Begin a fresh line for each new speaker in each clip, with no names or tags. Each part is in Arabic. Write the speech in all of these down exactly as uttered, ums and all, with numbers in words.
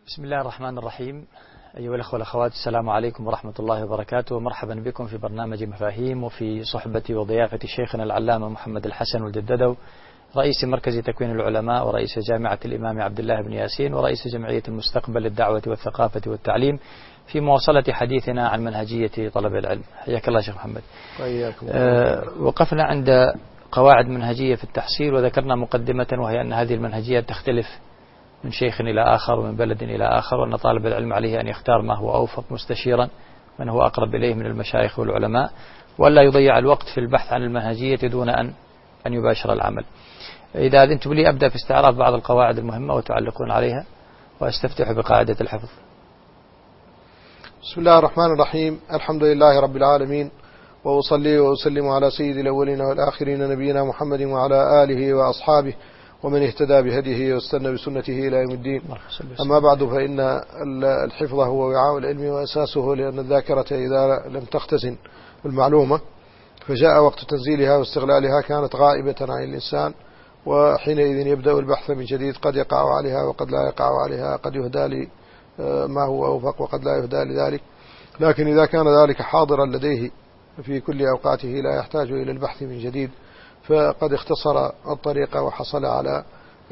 بسم الله الرحمن الرحيم. أيها الأخوة والأخوات، السلام عليكم ورحمة الله وبركاته، ومرحبا بكم في برنامج مفاهيم، وفي صحبة وضيافة شيخنا العلامة محمد الحسن الجددو، رئيس مركز تكوين العلماء ورئيس جامعة الإمام عبد الله بن ياسين ورئيس جمعية المستقبل للدعوة والثقافة والتعليم، في مواصلة حديثنا عن منهجية طلب العلم. حياك الله شيخ محمد. أه وقفنا عند قواعد منهجية في التحصيل، وذكرنا مقدمة وهي أن هذه المنهجية تختلف من شيخ إلى آخر ومن بلد إلى آخر، وأن طالب العلم عليه أن يختار ما هو أوفق مستشيرا من هو أقرب إليه من المشايخ والعلماء، ولا يضيع الوقت في البحث عن المنهجية دون أن أن يباشر العمل. إذا أذنتم لي أبدأ في استعراض بعض القواعد المهمة وتعلقون عليها، وأستفتح بقاعدة الحفظ.
بسم الله الرحمن الرحيم. الحمد لله رب العالمين، وأصلي وأسلم على سيد الأولين والآخرين نبينا محمد وعلى آله وأصحابه ومن اهتدى بهديه واستنى بسنته إلى يوم الدين. أما بعد، فإن الحفظ هو وعاء العلم وأساسه، لأن الذاكرة إذا لم تختزن المعلومة فجاء وقت تنزيلها واستغلالها كانت غائبة عن الإنسان، وحينئذ يبدأ البحث من جديد، قد يقع عليها وقد لا يقع عليها، قد يهدى لي ما هو أوفق وقد لا يهدى لذلك. لكن إذا كان ذلك حاضرا لديه في كل أوقاته لا يحتاج إلى البحث من جديد، فقد اختصر الطريقة وحصل على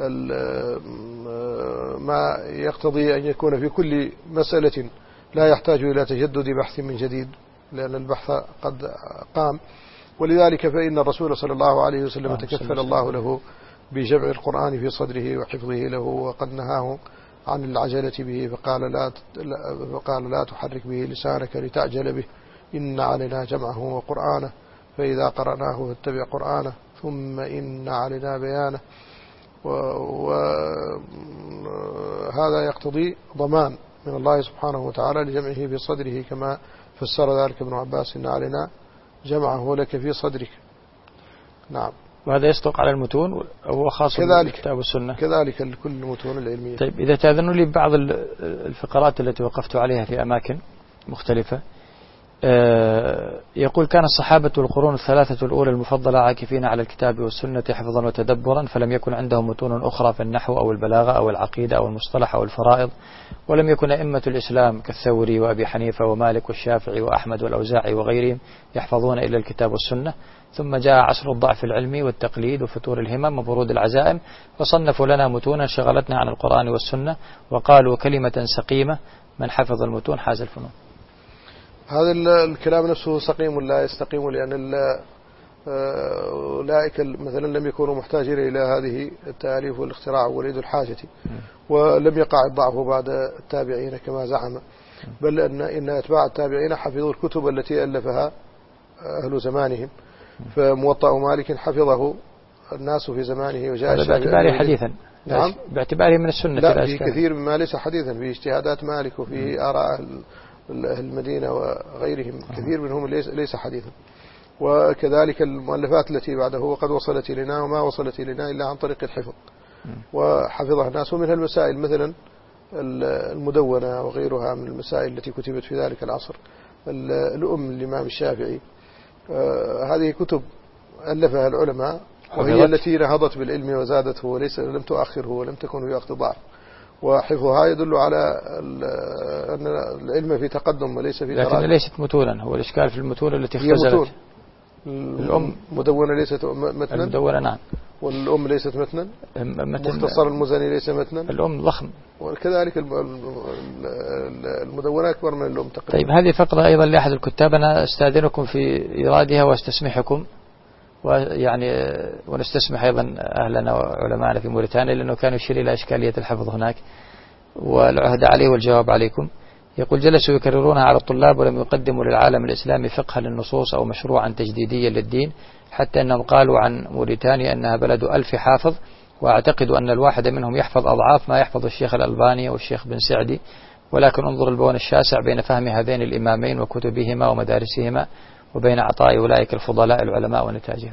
ما يقتضي أن يكون في كل مسألة لا يحتاج إلى تجدد بحث من جديد، لأن البحث قد قام. ولذلك فإن الرسول صلى الله عليه وسلم تكفل الله له بجمع القرآن في صدره وحفظه له، وقد نهاه عن العجلة به، فقال لا فقال لا تحرك به لسانك لتعجل به، إن علينا جمعه وقرآنه، فإذا قرأناه فاتبع قرآنه، ثم إن علينا بيانه. وهذا يقتضي ضمان من الله سبحانه وتعالى لجمعه في صدره، كما فسر ذلك ابن عباس: إن علينا جمعه لك في صدرك. نعم.
وهذا يصدق على المتون أو خاص بالكتاب والسنة؟
كذلك لكل المتون العلمية.
طيب، إذا تأذنوا لي بعض الفقرات التي وقفت عليها في أماكن مختلفة. يقول: كان الصحابة والقرون الثلاثة الأولى المفضلة عاكفين على الكتاب والسنة حفظا وتدبرا، فلم يكن عندهم متون أخرى في النحو أو البلاغة أو العقيدة أو المصطلح أو الفرائض، ولم يكن أئمة الإسلام كالثوري وأبي حنيفة ومالك والشافعي وأحمد والأوزاعي وغيرهم يحفظون إلا الكتاب والسنة. ثم جاء عصر الضعف العلمي والتقليد وفتور الهمم وبرود العزائم، فصنفوا لنا متونا شغلتنا عن القرآن والسنة، وقالوا كلمة سقيمة: من حفظ المتون حاز الفنون.
هذا الكلام نفسه سقيم لا يستقيم، لأن أولئك مثلا لم يكونوا محتاجين إلى هذه التأليف والاختراع وليد الحاجة، ولم يقع الضعف بعد التابعين كما زعم، بل أن إن أتباع التابعين حفظوا الكتب التي ألفها أهل زمانهم. فموطأ مالك حفظه الناس في زمانه، وجاء
باعتباره حديثا.
نعم،
باعتباره من السنة.
لا، في كثير مما ليس حديثا، في اجتهادات مالك وفي آراء المدينة وغيرهم، كثير منهم ليس حديثا. وكذلك المؤلفات التي بعده وقد وصلت إلينا، وما وصلت إلينا إلا عن طريق الحفظ، وحفظها الناس. ومنها المسائل مثلا المدونة وغيرها من المسائل التي كتبت في ذلك العصر، الأم الإمام الشافعي، هذه كتب ألفها العلماء، وهي التي نهضت بالعلم وزادته، وليس لم تؤخره ولم تكن في وقت ضعف. وحفظها يدل على أن العلم في تقدم وليس في تراجع.
لكن ليست متونا، هو الإشكال في المتون التي اختزلت.
الأم مدونة ليست متنا.
المدونة نعم.
والأم ليست متنا. مختصر المزني ليس متنا.
الأم ضخم.
وكذلك المدونة أكبر من الأم تقريبا.
طيب، هذه فقرة أيضا لأحد الكتاب، أنا أستأذنكم في إيرادها واستسمحكم، ويعني ونستسمح أيضا أهلنا وعلماءنا في موريتانيا، لأنه كان يشير إلى إشكالية الحفظ هناك، والعهد عليه والجواب عليكم. يقول: جلسوا يكررونها على الطلاب ولم يقدموا للعالم الإسلامي فقها للنصوص أو مشروعا تجديديا للدين، حتى أنهم قالوا عن موريتانيا أنها بلد ألف حافظ، وأعتقد أن الواحد منهم يحفظ أضعاف ما يحفظ الشيخ الألباني والشيخ بن سعدي. ولكن انظر البون الشاسع بين فهم هذين الإمامين وكتبهما ومدارسهما، وبين عطاء أولئك الفضلاء العلماء ونتاجهم.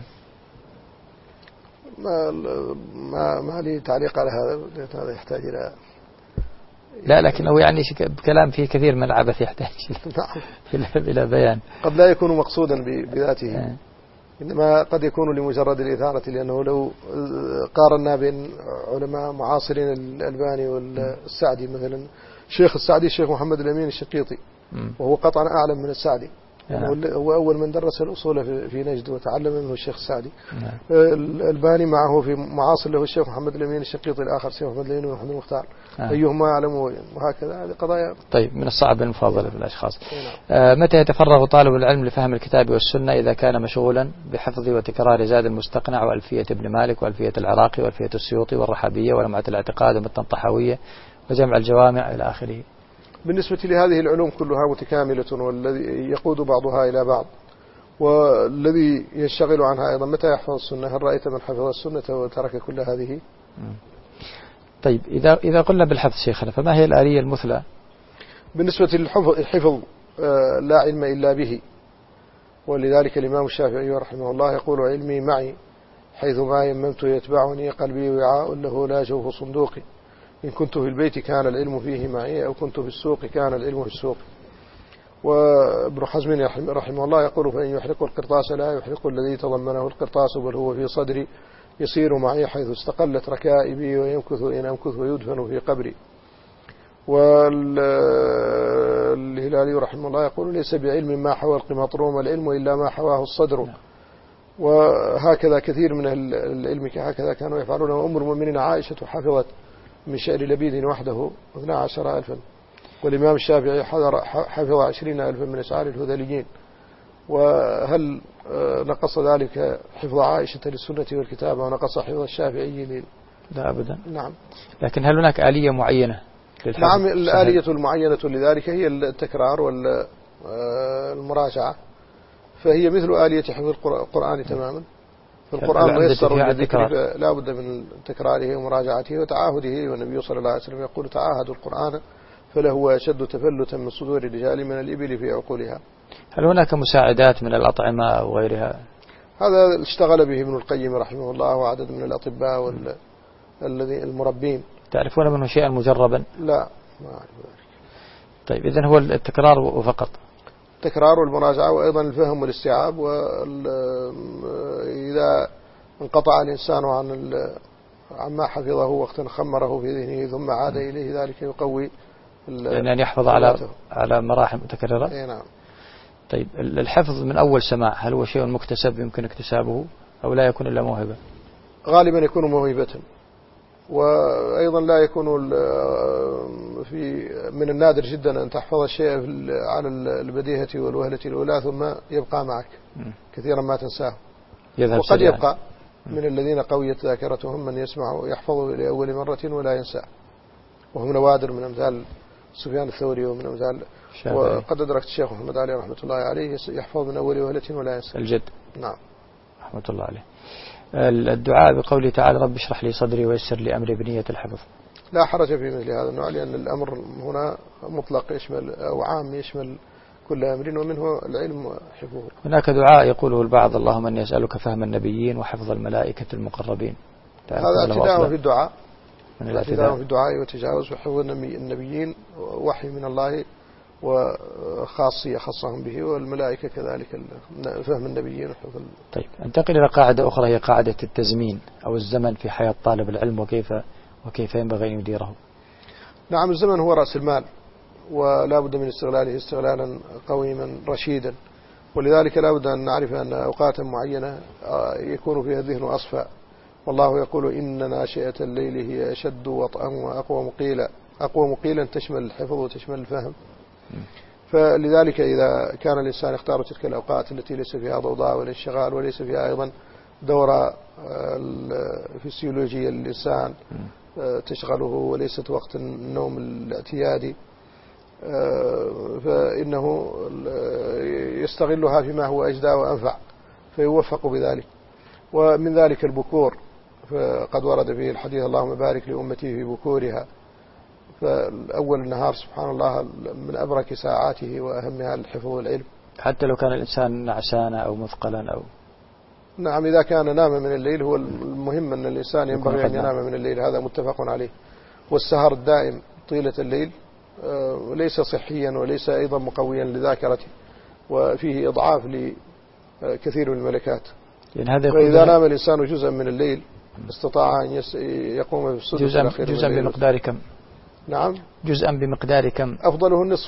ما ما ما لي تعليق على هذا، هذا يحتاج إلى
لا، لكنه يعني كلام فيه كثير من العبث يحتاج إلى بيان.
قد لا يكون مقصودا بذاته. إنما قد يكون لمجرد الإثارة، لأنه لو قارنا بين علماء معاصرين الألباني والسعدي مثلا، الشيخ السعدي الشيخ محمد الأمين الشقيطي، وهو قطعا أعلم من السعدي، يعني هو أول من درس الأصول في نجد وتعلم منه الشيخ السعدي. الألباني معه في معاصر له الشيخ محمد الأمين الشقيطي الآخر الشيخ محمد الأمين ومحمد المختار، آه. أيهما أعلم، وهكذا. هذه قضايا.
طيب، من الصعب المفاضلة في الأشخاص. آه متى يتفرغ طالب العلم لفهم الكتاب والسنة؟ إذا كان مشغولا بحفظ وتكرار زاد المستقنع وألفية ابن مالك وألفية العراقي وألفية السيوطي والرحبية ولمعة الاعتقاد ومتن الطحاوية وجمع الجوامع إلى آخره.
بالنسبة لهذه العلوم كلها متكاملة، والذي يقود بعضها إلى بعض، والذي يشتغل عنها أيضا. متى يحفظ السنة؟ هل رأيت من حفظ السنة وترك كل هذه؟
طيب، إذا إذا قلنا بالحفظ شيخنا، فما هي الآلية المثلى؟
بالنسبة للحفظ الحفظ لا علم إلا به، ولذلك الإمام الشافعي رحمه الله يقول: علمي معي حيث ما يممت يتبعني، قلبي وعاء له لا جوف صندوقي، إن كنت في البيت كان العلم فيه معي، أو كنت في السوق كان العلم في السوق. وابن حزم رحمه الله يقول: فإن يحرق القرطاس لا يحرق الذي تضمنه القرطاس، بل هو في صدري يصير معي حيث استقلت ركائبي، ويمكث إن أمكث ويدفن في قبري. والهلالي رحمه الله يقول: ليس بعلم ما حوى القمطروم العلم إلا ما حواه الصدر. وهكذا كثير من العلم هكذا كانوا يفعلون. وأم المؤمنين عائشة حفظت من شعر لبيد وحده اثنا عشر ألفا، والإمام الشافعي حفظ عشرين ألفا من أشعار الهذليين. وهل نقص ذلك حفظ عائشة للسنة والكتابة ونقص حفظ الشافعي لل...
لا أبدا.
نعم.
لكن هل هناك آلية معينة للحفظ؟
نعم، الآلية المعينة لذلك هي التكرار والمراجعة، فهي مثل آلية حفظ القرآن تماما. فالقرآن ميسر للذكر، لا بد من تكراره ومراجعته وتعاهده. والنبي صلى الله عليه وسلم يقول: تعاهدوا القرآن فلهو أشد تفلتا من صدور الرجال من الإبل في عقولها.
هل هناك مساعدات من الأطعمة أو غيرها؟
هذا اشتغل به ابن القيم رحمه الله وعدد من الأطباء والذين المربين.
تعرفون منه شيئا مجربا؟
لا، ما أعرف ذلك.
طيب، إذن هو التكرار وفقط؟
التكرار والمراجعة، وأيضا الفهم والاستيعاب. وإذا انقطع الإنسان عن عما حفظه وقتا خمره في ذهنه ثم عاد إليه، ذلك يقوي
يعني أن يحفظ على على مراحل متكررة.
أي نعم.
طيب، الحفظ من أول سماع هل هو شيء مكتسب يمكن اكتسابه أو لا يكون إلا موهبة؟
غالبا يكون موهبة، وأيضا لا يكون في من النادر جدا أن تحفظ الشيء على البديهة والوهلة الأولى ثم يبقى معك، كثيرا ما تنساه. وقد يبقى من الذين قويت ذاكرتهم من يسمع يحفظ لأول مرة ولا ينسى، وهم نوادر من أمثال سفيان الثوري ومن أمثال. وقد أدركت الشيخ محمد علي رحمة الله عليه يحفظ من أول وهلة ولا ينسى.
الجد.
نعم.
رحمة الله عليه. الدعاء بقوله تعالى: رب اشرح لي صدري ويسر لي أمري بنية الحفظ.
لا حرج في مثل هذا النوع، لأن الأمر هنا مطلق يشمل أو عام يشمل كل أمر، ومنه العلم وحفظه.
هناك دعاء يقوله البعض: اللهم أني أسألك فهم النبيين وحفظ الملائكة المقربين.
هذا اعتداء في الدعاء، اعتداء في الدعاء وتجاوز. وحفظ النبيين وحي من الله وخاصية خصهم به، والملائكة كذلك فهم النبيين وحفظ.
طيب، انتقل إلى قاعدة أخرى، هي قاعدة التزمين أو الزمن في حياة طالب العلم، وكيف وكيف ينبغي أن يديره.
نعم، الزمن هو رأس المال، ولا بد من استغلاله استغلالا قويما رشيدا. ولذلك لا بد أن نعرف أن أوقاتا معينة يكون فيها الذهن أصفى. والله يقول: إن ناشئة الليل هي أشد وطئا وأقوى مقيلا. أقوى مقيلا تشمل الحفظ وتشمل الفهم. فلذلك إذا كان الإنسان يختار تلك الأوقات التي ليس فيها ضوضاء ولا انشغال وليس فيها أيضا دورة الفسيولوجية للإنسان تشغله، وليست وقت النوم الاعتيادي، فإنه يستغلها فيما هو أجدى وأنفع فيوفق بذلك. ومن ذلك البكور، فقد ورد فيه الحديث: اللهم بارك لأمتي في بكورها. فأول النهار سبحان الله من أبرك ساعاته وأهمها الحفظ والعلم،
حتى لو كان الإنسان نعسانا أو مثقلا أو.
نعم، إذا كان نام من الليل. هو المهم أن الإنسان ينبغي أن ينام من الليل، هذا متفق عليه. والسهر الدائم طيلة الليل ليس صحيا وليس أيضا مقويا لذاكرته، وفيه إضعاف لكثير من الملكات.
يعني هذا
وإذا نام الإنسان جزءا من الليل استطاع أن يقوم بالسدس
جزءا,
الأخير
جزءا بمقدار كم؟
نعم
جزءا بمقدار كم؟
أفضله النصف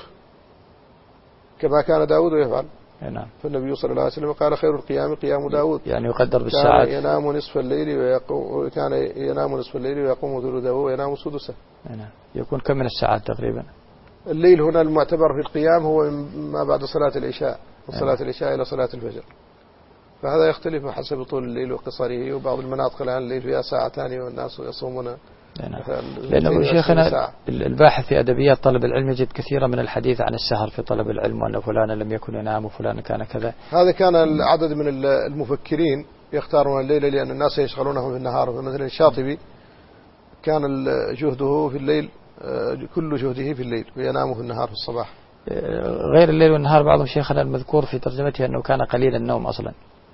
كما كان داود يفعل.
نعم.
فالنبي صلى الله عليه وسلم قال خير القيام قيام داود،
يعني يقدر بالساعات.
كان ينام نصف الليل ويقوم كان ينام نصف الليل ويقوم ثلثه وينام سدسه.
نعم. يكون كم من الساعات تقريبا؟
الليل هنا المعتبر في القيام هو ما بعد صلاة العشاء، وصلاة نعم. العشاء إلى صلاة الفجر، فهذا يختلف حسب طول الليل وقصره، وبعض المناطق الآن الليل فيها ساعتان والناس يصومون.
نعم. لأنه شيخنا الباحث في أدبيات طلب العلم يجد كثيرا من الحديث عن السهر في طلب العلم، وأن فلانا لم يكن ينام وفلان كان كذا.
هذا كان العدد من المفكرين يختارون الليل لأن الناس يشغلونهم في النهار. فمثلا الشاطبي كان جهده في الليل، كل جهده في الليل، وينام في النهار في الصباح.
غير الليل والنهار بعضهم شيخنا المذكور في ترجمته أنه كان قليل النوم أصلا.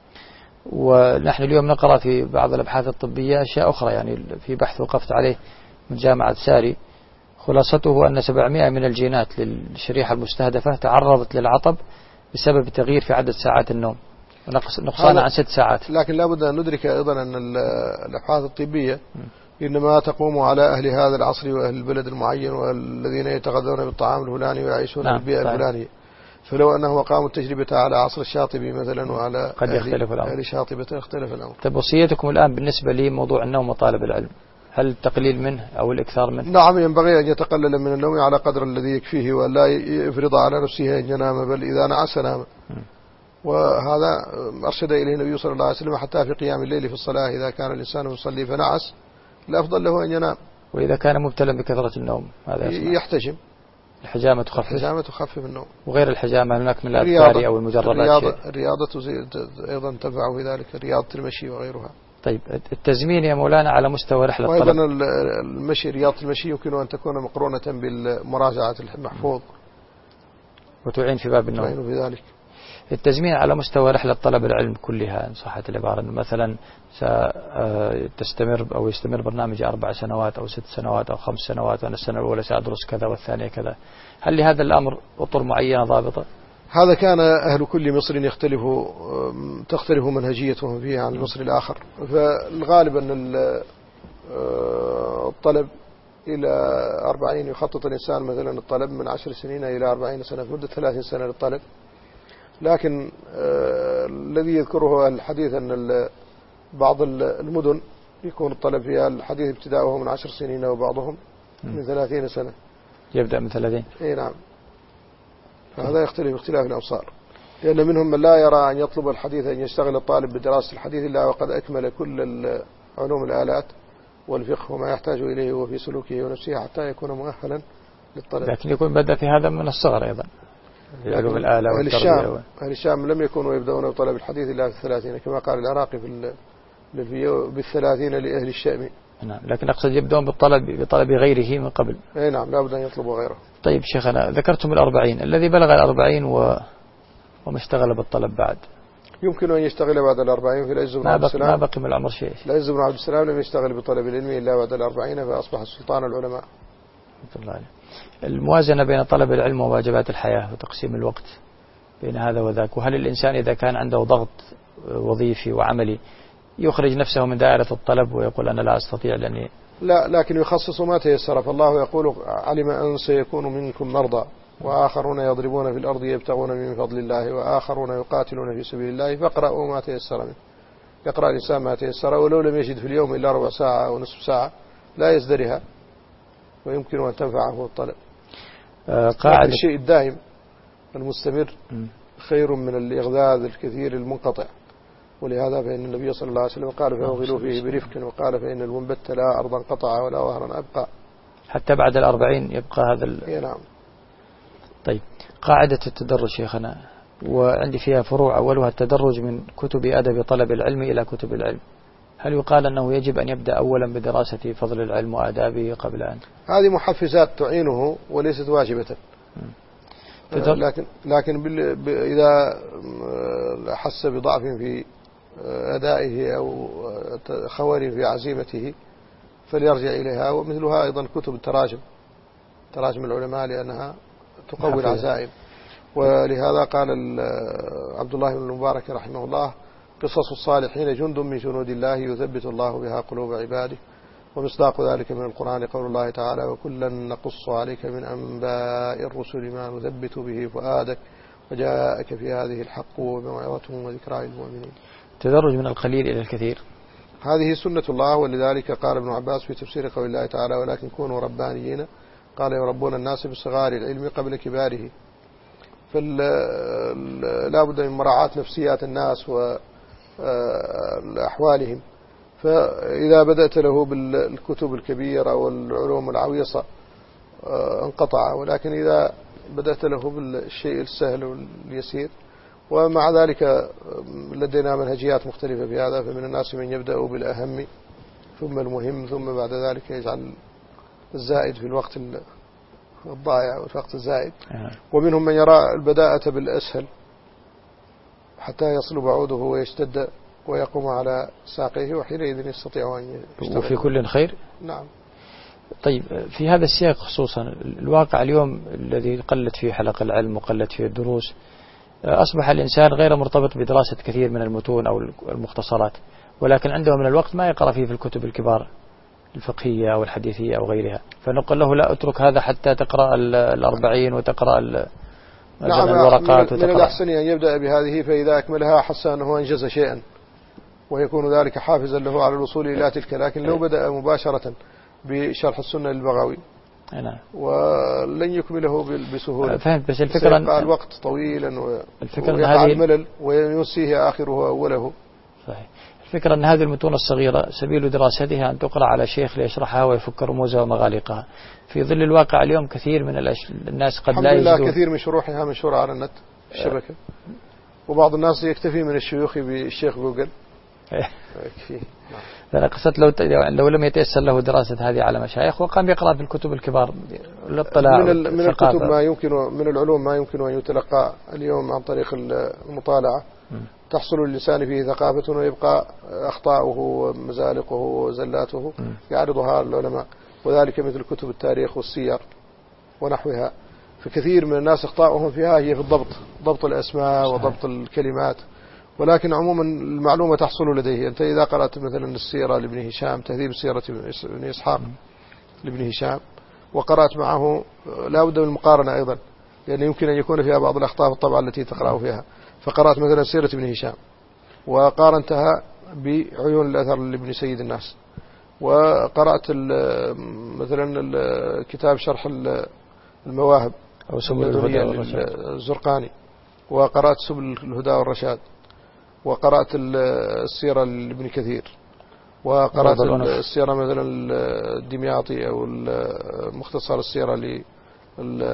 ونحن اليوم نقرأ في بعض الأبحاث الطبية أشياء أخرى، يعني في بحث وقفت عليه من جامعة ساري خلاصته أن سبعمائة من الجينات للشريحة المستهدفة تعرضت للعطب بسبب تغيير في عدد ساعات النوم ونقصان عن ست ساعات.
لكن لابد أن ندرك أيضا أن الأبحاث الطبية إنما تقوم على أهل هذا العصر وأهل البلد المعين والذين يتغذون بالطعام الفلاني ويعيشون نعم. بالبيئة الفلانية. فلو أنه قاموا التجربة على عصر الشاطبي مثلا وعلى
قد يختلف الأمر.
أهل شاطبة يختلف الأمر.
طيب وصيتكم الآن بالنسبة لي موضوع النوم وطالب العلم، هل التقليل منه أو الإكثار منه؟
نعم، ينبغي أن يتقلل من النوم على قدر الذي يكفيه، ولا يفرض على نفسه أن ينام، بل إذا نعس نام. وهذا أرشد إليه النبي صلى الله عليه وسلم حتى في قيام الليل في الصلاة، إذا كان الإنسان يصلي فنعس الأفضل له أن ينام.
وإذا كان مبتلا بكثرة النوم هذا
يحتجم.
الحجامة تخفف.
الحجامة تخفف النوم.
وغير الحجامة هناك من الأذكار أو المجردات.
الرياضة, الرياضة أيضا تنفع في ذلك، رياضة المشي وغيرها.
طيب التزمين يا مولانا على مستوى رحلة الطلب.
وأيضا المشي، رياضة المشي يمكن أن تكون مقرونة بالمراجعة المحفوظ وتعين
في باب النوم.
تعين في ذلك.
التزمين على مستوى رحلة طلب العلم كلها إن صحت العبارة، مثلا ستستمر أو يستمر برنامج أربع سنوات أو ست سنوات أو خمس سنوات، وأنا السنة الأولى سأدرس كذا والثانية كذا، هل لهذا الأمر أطر معينة ضابطة؟
هذا كان أهل كل مصر يختلف تختلف منهجيتهم فيه عن المصري الآخر. فالغالب أن الطلب إلى أربعين، يخطط الإنسان مثلا الطلب من عشر سنين إلى أربعين سنة، مدة ثلاثين سنة للطلب. لكن آه الذي يذكره الحديث أن بعض المدن يكون الطلب فيها الحديث ابتداؤه من عشر سنين وبعضهم من ثلاثين سنة.
يبدأ من ثلاثين.
اي نعم. فهذا يختلف اختلاف الأمصار، لأن منهم من لا يرى أن يطلب الحديث أن يشتغل الطالب بدراسة الحديث إلا وقد أكمل كل علوم الآلات والفقه وما يحتاج إليه وفي سلوكه ونفسه حتى يكون مؤهلا للطلب.
لكن يكون بدأ في هذا من الصغر أيضا، علوم الآلة والتربية.
أهل الشام لم يكونوا يبدأون بطلب الحديث إلا في الثلاثين، كما قال العراقي في بالثلاثين لأهل الشام.
نعم، لكن أقصد يبدأون بالطلب بطلب غيره من قبل.
أي نعم، لا بد أن يطلبوا غيره.
طيب شيخنا، ذكرتم الأربعين، الذي بلغ الأربعين و... وما اشتغل بالطلب بعد
يمكن أن يشتغل بعد الأربعين. في العز بن عبد السلام
ما بقي من العمر شيء.
العز بن عبد السلام لم يشتغل بطلب العلم إلا بعد الأربعين، فأصبح السلطان العلماء.
الله عليه. الموازنة بين طلب العلم وواجبات الحياة وتقسيم الوقت بين هذا وذاك، وهل الإنسان إذا كان عنده ضغط وظيفي وعملي يخرج نفسه من دائرة الطلب ويقول أنا لا أستطيع لأني
لا، لكن يخصص ما تيسر. فالله يقول علم أن سيكون منكم مرضى وآخرون يضربون في الأرض يبتغون من فضل الله وآخرون يقاتلون في سبيل الله فاقرأوا ما تيسر منه. يقرأ الإنسان ما تيسر، ولو لم يجد في اليوم إلا ربع ساعة أو نصف ساعة لا يزدرها، ويمكن أن تنفعه الطلب. قاعدة الشيء الدائم المستمر خير من الإغذاء الكثير المنقطع. ولهذا فإن النبي صلى الله عليه وسلم قال فأغلوا فيه برفق، وقال فإن المنبت لا أرضا قطع ولا وهرا أبقى.
حتى بعد الأربعين يبقى هذا ال...
إيه نعم.
طيب قاعدة التدرج شيخنا، وعندي فيها فروع، أولها التدرج من كتب أدب طلب العلم إلى كتب العلم. هل يقال أنه يجب أن يبدأ أولا بدراسة فضل العلم وآدابه قبل أن؟
هذه محفزات تعينه وليست واجبة. لكن لكن إذا حس بضعف في أدائه أو خوار في عزيمته فليرجع إليها. ومثلها أيضا كتب التراجم، تراجم العلماء، لأنها تقوي العزائم. ولهذا قال عبد الله بن المبارك رحمه الله قصص الصالحين جند من جنود الله يثبت الله بها قلوب عباده. ومصداق ذلك من القرآن قول الله تعالى وكلا نقص عليك من أنباء الرسل ما نثبت به فؤادك وجاءك في هذه الحق وموعظة وذكرى للمؤمنين.
تدرج من القليل إلى الكثير،
هذه سنة الله. ولذلك قال ابن عباس في تفسير قول الله تعالى ولكن كونوا ربانيين قال يربون الناس بصغار العلم قبل كباره. فلا بد من مراعاة نفسيات الناس وأحوالهم. فإذا بدأت له بالكتب الكبيرة والعلوم العويصة انقطع، ولكن إذا بدأت له بالشيء السهل واليسير. ومع ذلك لدينا منهجيات مختلفة في هذا، فمن الناس من يبدأ بالأهم ثم المهم ثم بعد ذلك يجعل الزائد في الوقت الضائع والوقت الزائد. ومنهم من يرى البداءة بالأسهل حتى يصل بعوده ويشتد ويقوم على ساقيه، وحينئذ يستطيع أن يشتغل.
وفي كل خير.
نعم.
طيب في هذا السياق خصوصا الواقع اليوم الذي قلت فيه حلق العلم وقلت فيه الدروس، أصبح الإنسان غير مرتبط بدراسة كثير من المتون أو المختصرات، ولكن عنده من الوقت ما يقرأ فيه في الكتب الكبار الفقهية أو الحديثية أو غيرها. فنقول له لا أترك هذا حتى تقرأ الأربعين وتقرأ
نعم
الورقات.
من الأحسن أن يبدأ بهذه، فإذا أكملها حس أنه أنجز شيئا ويكون ذلك حافزا له على الوصول إلى تلك. لكن لو بدأ مباشرة بشرح السنة للبغوي
نعم
ولن يكمله بسهولة.
فهمت، بس الفكرة
أن الوقت طويلا
ويقع
الملل وينسيه آخره أوله.
صحيح. الفكرة أن هذه المتون الصغيرة سبيل دراستها أن تقرأ على شيخ ليشرحها ويفك رموزها ومغاليقها. في ظل الواقع اليوم كثير من الناس قد لا يجدون.
الحمد لله كثير من شروحها منشورة على النت الشبكة، وبعض الناس يكتفي من الشيوخ بالشيخ جوجل.
أنا قصدت لو لو لم يتيسر له دراسة هذه على مشايخ وقام يقرأ في الكتب الكبار للاطلاع
من, من الكتب ما يمكن من العلوم ما يمكن أن يتلقى اليوم عن طريق المطالعة. م. تحصل للإنسان فيه ثقافة ويبقى أخطاؤه ومزالقه وزلاته م. يعرضها العلماء، وذلك مثل كتب التاريخ والسير ونحوها. فكثير من الناس أخطاؤهم فيها هي في الضبط، ضبط الأسماء وضبط الكلمات. ولكن عموما المعلومة تحصل لديه. أنت إذا قرأت مثلا السيرة لابن هشام، تهذيب سيرة ابن إسحاق لابن هشام، وقرأت معه لا بد من المقارنة أيضا، لأن يعني يمكن أن يكون فيها بعض الأخطاء في الطبعة التي تقرأ فيها. فقرأت مثلا سيرة ابن هشام وقارنتها بعيون الأثر لابن سيد الناس، وقرأت مثلا كتاب شرح المواهب
أو سبل الهدى والرشاد
الزرقاني، وقرأت سبل الهدى والرشاد، وقرأت السيرة لابن كثير، وقرأت السيرة مثلا الدمياطي أو مختصر السيرة لابن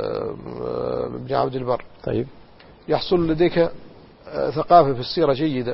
عبد البر.
طيب
يحصل لديك ثقافة في السيرة جيدة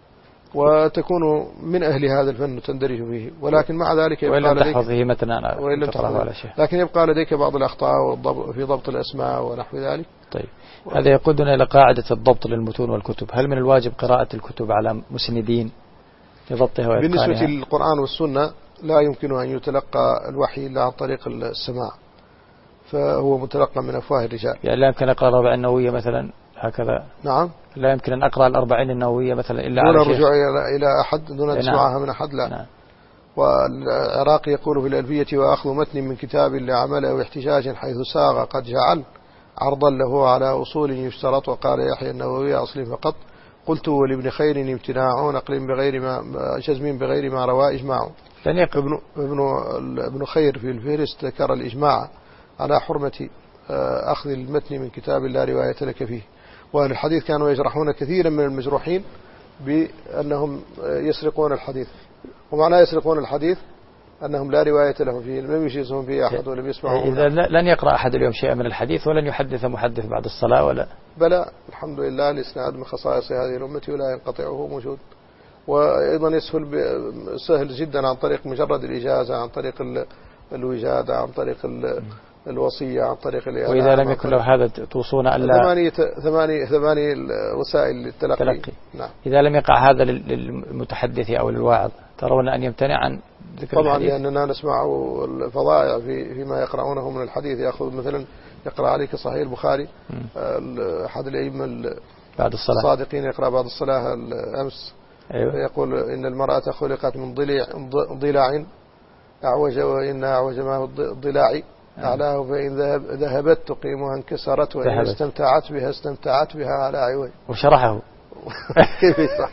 وتكون من أهل هذا الفن تندرج فيه، ولكن مع ذلك يبقى
وإن لم
لديك
تحفظه متنا
وإن تحفظه على شيء، لكن يبقى لديك بعض الأخطاء في ضبط الأسماء ونحو ذلك.
طيب و... هذا يقودنا إلى قاعدة الضبط للمتون والكتب. هل من الواجب قراءة الكتب على مسندين لضبطها وإتقانها؟
بالنسبة للقرآن والسنة لا يمكن أن يتلقى الوحي إلا عن طريق السماع، فهو متلقى من أفواه الرجال.
يعني لا يمكن أقرأ الأربعين النووية مثلا هكذا؟
نعم،
لا يمكن أن أقرأ الأربعين النووية مثلا إلا
دون
على
الرجوع إلى أحد، دون أن تسمعها من أحد، لا. نعم. والعراقي يقول في الألفية وأخذ متن من كتاب لعمل أو احتجاج حيث ساغ قد جعل عرضا له على أصول يشترط. وقال يحيى النووي أصل فقط قلت ولابن خير امتناع نقل بغير ما جزم بغير ما روى إجماع. ابن, ابن, ابن خير في الفهرس ذكر الإجماع على حرمة أخذ المتن من كتاب لا رواية لك فيه. وأهل الحديث كانوا يجرحون كثيرا من المجروحين بأنهم يسرقون الحديث، ومعنى يسرقون الحديث أنهم لا رواية لهم فيه، لم يجيزهم فيه أحد ولم يسمعوا.
إذا لن يقرأ أحد اليوم شيئا من الحديث ولن يحدث محدث بعد الصلاة ولا؟
بلى الحمد لله، الإسناد من خصائص هذه الأمة ولا ينقطعه موجود. وأيضا يسهل سهل جدا عن طريق مجرد الإجازة، عن طريق الوجادة، عن طريق الوصية، عن طريق الإعلام.
وإذا لم يكن له هذا توصون ألا
ثمانية ثمانية ثمانية وسائل للتلقي.
تلقي.
نعم.
إذا لم يقع هذا للمتحدث أو للواعظ ترون أن يمتنع عن ذكر
طبعا
الحديث؟
لأننا نسمع الفضائع في فيما يقرؤونه من الحديث. يأخذ مثلا يقرأ عليك صحيح البخاري أحد الأئمة
بعد الصلاة
الصادقين يقرأ بعد الصلاة الأمس.
أيوة.
يقول إن المرأة خلقت من ضلع ضلع أعوج، وإن أعوج ما الضلاع أعلاه، فإن ذهب ذهبت تقيمها انكسرت، وإن ذهبت. استمتعت بها استمتعت بها على عوج.
وشرحه.
كيف يصح؟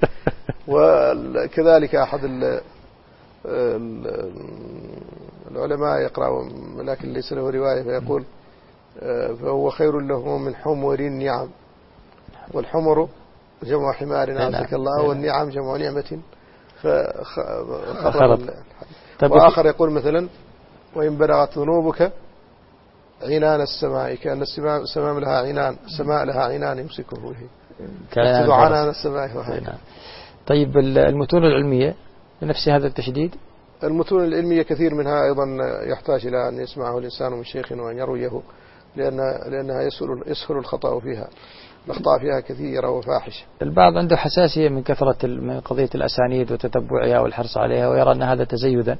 وكذلك أحد العلماء يقرأ لكن ليس له رواية فيقول فهو خير له من حمر النعم، والحمر جمع حمار عزك الله، والنعم جمع نعمة. فخرب. وآخر يقول مثلا وإن بلغت ذنوبك عنان السماء، كأن السماء لها عنان، السماء لها عنان يمسكه به، يكتب عنان السماء وهكذا.
طيب المتون العلمية بنفس هذا التشديد؟
المتون العلمية كثير منها أيضا يحتاج إلى أن يسمعه الإنسان من شيخ وأن يرويه، لأن لأنها يسهل يسهل الخطأ فيها، الأخطاء فيها كثيرة وفاحشة.
البعض عنده حساسية من كثرة من قضية الأسانيد وتتبعها والحرص عليها، ويرى أن هذا تزيدا،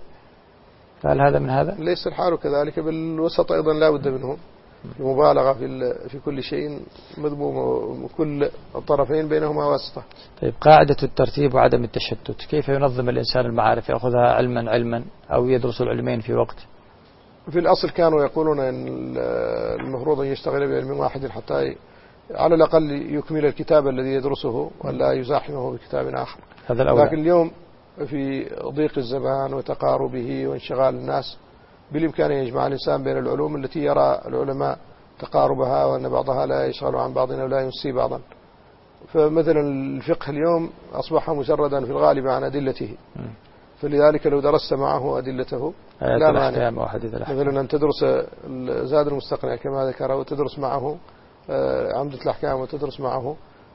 فهل هذا من هذا؟
ليس الحال كذلك، بالوسط أيضا لا بد منه، المبالغة في في كل شيء مذمومة، وكل الطرفين بينهما واسطة.
طيب قاعدة الترتيب وعدم التشتت، كيف ينظم الإنسان المعارف؟ يأخذها علما علما أو يدرس العلمين في وقت؟
في الأصل كانوا يقولون أن المفروض أن يشتغل بعلم واحد حتى على الأقل يكمل الكتاب الذي يدرسه ولا يزاحمه بكتاب آخر.
هذا الأول.
لكن اليوم في ضيق الزمان وتقاربه وانشغال الناس بالإمكان أن يجمع الإنسان بين العلوم التي يرى العلماء تقاربها، وأن بعضها لا يشغل عن بعضنا ولا ينسي بعضا. فمثلا الفقه اليوم أصبح مجردا في الغالب عن أدلته، فلذلك لو درست معه أدلته لا مانع. مثلا أن تدرس زاد المستقنع كما ذكر، وتدرس معه عمدة الأحكام، وتدرس معه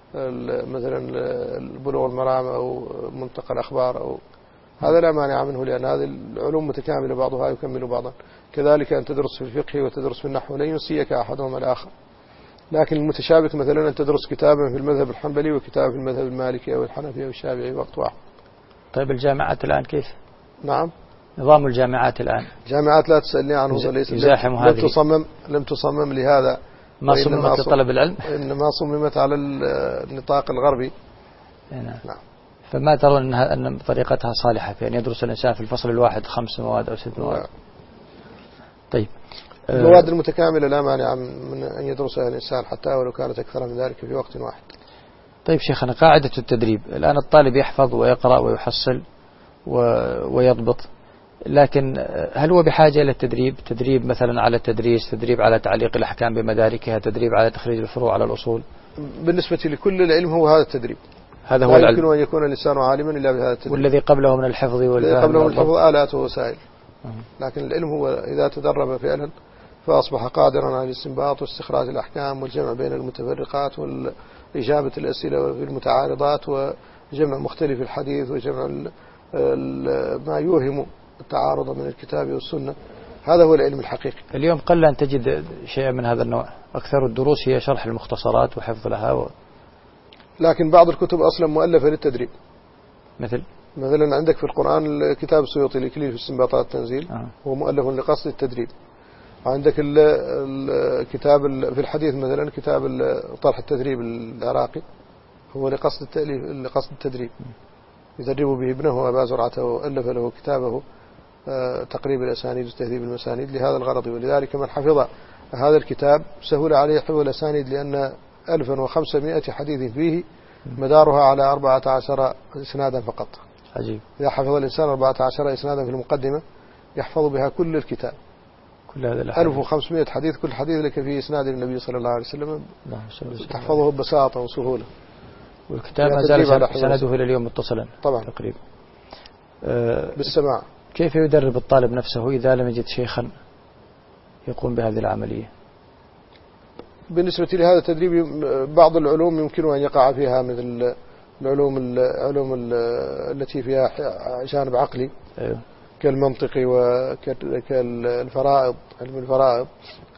مثلا البلوغ المرام أو منطقة الأخبار، أو هذا لا مانع منه، لأن هذه العلوم متكاملة بعضها يكمل بعضا. كذلك أن تدرس في الفقه وتدرس في النحو لن ينسيك أحدهما الآخر. لكن المتشابك مثلا أن تدرس كتابا في المذهب الحنبلي وكتابا في المذهب المالكي أو الحنفي أو الشافعي وقت واحد.
طيب الجامعات الآن كيف؟
نعم.
نظام الجامعات الآن.
جامعات لا تسألني عنه، ليس
يزاحم هذه.
لم تصمم لم تصمم لهذا،
ما صممت لطلب العلم،
إنما صممت على النطاق الغربي.
نعم. نعم. فما ترون أن طريقتها صالحة في أن يدرس الإنسان في الفصل الواحد خمس مواد أو ست مواد؟ طيب
المواد المتكاملة لا مانع من أن يدرسها الإنسان حتى ولو كانت أكثر من ذلك في وقت واحد.
طيب شيخنا، قاعدة التدريب الآن الطالب يحفظ ويقرأ ويحصل ويضبط، لكن هل هو بحاجة إلى التدريب؟ تدريب مثلا على التدريس، تدريب على تعليق الأحكام بمداركها، تدريب على تخريج الفروع على الأصول؟
بالنسبة لكل العلم هو هذا التدريب،
هذا هو العلم.
لا يمكن أن يكون الإنسان عالما إلا بهذا التدريب.
والذي قبله من الحفظ والفهم،
الذي قبله من الحفظ آلات ووسائل، لكن العلم هو إذا تدرب فعلا فأصبح قادرا على الاستنباط واستخراج الأحكام والجمع بين المتفرقات والإجابة الأسئلة في المتعارضات وجمع مختلف الحديث وجمع ما يوهم التعارض من الكتاب والسنة. هذا هو العلم الحقيقي.
اليوم قل أن تجد شيئا من هذا النوع، أكثر الدروس هي شرح المختصرات وحفظ لها و...
لكن بعض الكتب أصلا مؤلفة للتدريب،
مثل
مثلا عندك في القرآن كتاب السيوطي الإكليل في استنباطات التنزيل،
آه.
هو مؤلف لقصد التدريب. وعندك الكتاب في الحديث مثلا كتاب طرح التدريب العراقي، هو لقصد التأليف لقصد التدريب، يدرب به ابنه أبا زرعة، وألف له كتابه تقريب الأسانيد وتهذيب المسانيد لهذا الغرض. ولذلك من حفظ هذا الكتاب سهل عليه حفظ الأسانيد، لأن ألفا وخمسمائة حديث فيه مدارها على أربعة عشر إسنادا فقط.
عجيب.
إذا حفظ الإنسان أربعة عشر إسنادا في المقدمة يحفظ بها كل الكتاب،
كل هذا الحديث.
ألف وخمسمائة حديث، كل حديث لك فيه إسناد النبي صلى الله عليه وسلم، تحفظه ببساطة وسهولة.
والكتاب ما زال سنده إلى اليوم متصلا
طبعا
تقريبا
أه بالسماع.
كيف يدرب الطالب نفسه إذا لم يجد شيخا يقوم بهذه العملية؟
بالنسبة لهذا التدريب بعض العلوم يمكن أن يقع فيها، مثل العلوم العلوم التي فيها جانب عقلي،
أيوه.
كالمنطق وكالفرائض، علم الفرائض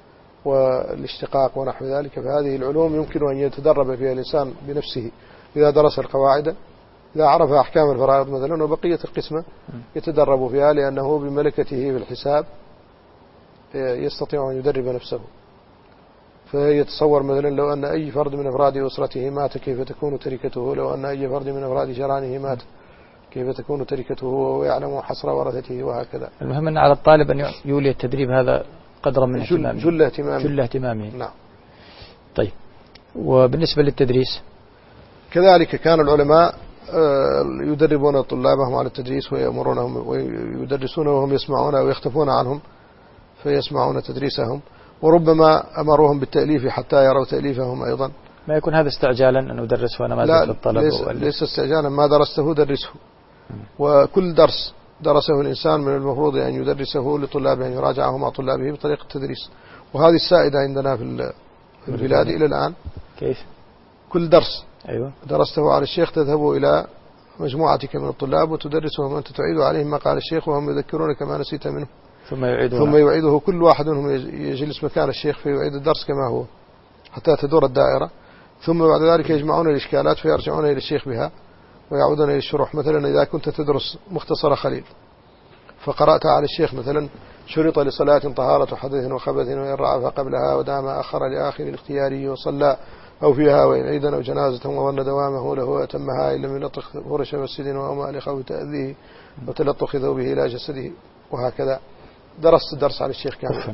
والاشتقاق ونحو ذلك. فهذه العلوم يمكن أن يتدرب فيها الإنسان بنفسه إذا درس القواعد، إذا عرف أحكام الفرائض مثلا، وبقية القسمة يتدرب فيها، لأنه بملكته في الحساب يستطيع أن يدرب نفسه. فيتصور مثلا لو أن أي فرد من أفراد أسرته مات كيف تكون تركته، لو أن أي فرد من أفراد جيرانه مات كيف تكون تركته، ويعلم حصر ورثته وهكذا.
المهم أن على الطالب أن يولي التدريب هذا قدرا من
جل,
اهتمامه
جل اهتمامه
جل اهتمامه.
نعم.
طيب، وبالنسبة للتدريس
كذلك كان العلماء يدربون طلابهم على التدريس ويأمرونهم ويدرسون وهم يسمعون ويختفون عنهم فيسمعون تدريسهم، وربما أمروهم بالتأليف حتى يروا تأليفهم أيضا.
ما يكون هذا استعجالا أن أدرس وأنا ما زلت الطلب؟
ليس, ليس استعجالا، ما درسته درسه، وكل درس درسه الإنسان من المفروض أن يدرسه لطلابه، أن يراجعه مع طلابه بطريقة التدريس. وهذه السائدة عندنا في البلاد إلى الآن.
كيف؟
كل درس
أيوة.
درسته على الشيخ تذهب إلى مجموعتك من الطلاب وتدرسهم أنت، تعيد عليهم ما قال الشيخ وهم يذكرونك ما نسيت منه،
ثم يعيده
ثم يعيده كل واحد منهم يجلس مكان الشيخ فيعيد الدرس كما هو حتى تدور الدائرة، ثم بعد ذلك يجمعون الإشكالات فيرجعون إلى الشيخ بها ويعودون إلى الشروح. مثلا إذا كنت تدرس مختصر خليل فقرأت على الشيخ مثلا شرط لصلاة طهارة حدث وخبث وإن رعف قبلها ودام أخر لآخر الاختياري وصلى أو فيها وإن عيدا أو جنازة وظن دوامه له أتمها إن لم يلطخ فرش مسجد وأما لخوف تأذيه وتلطخ ثوبه إلى جسده وهكذا. درست الدرس على الشيخ كامل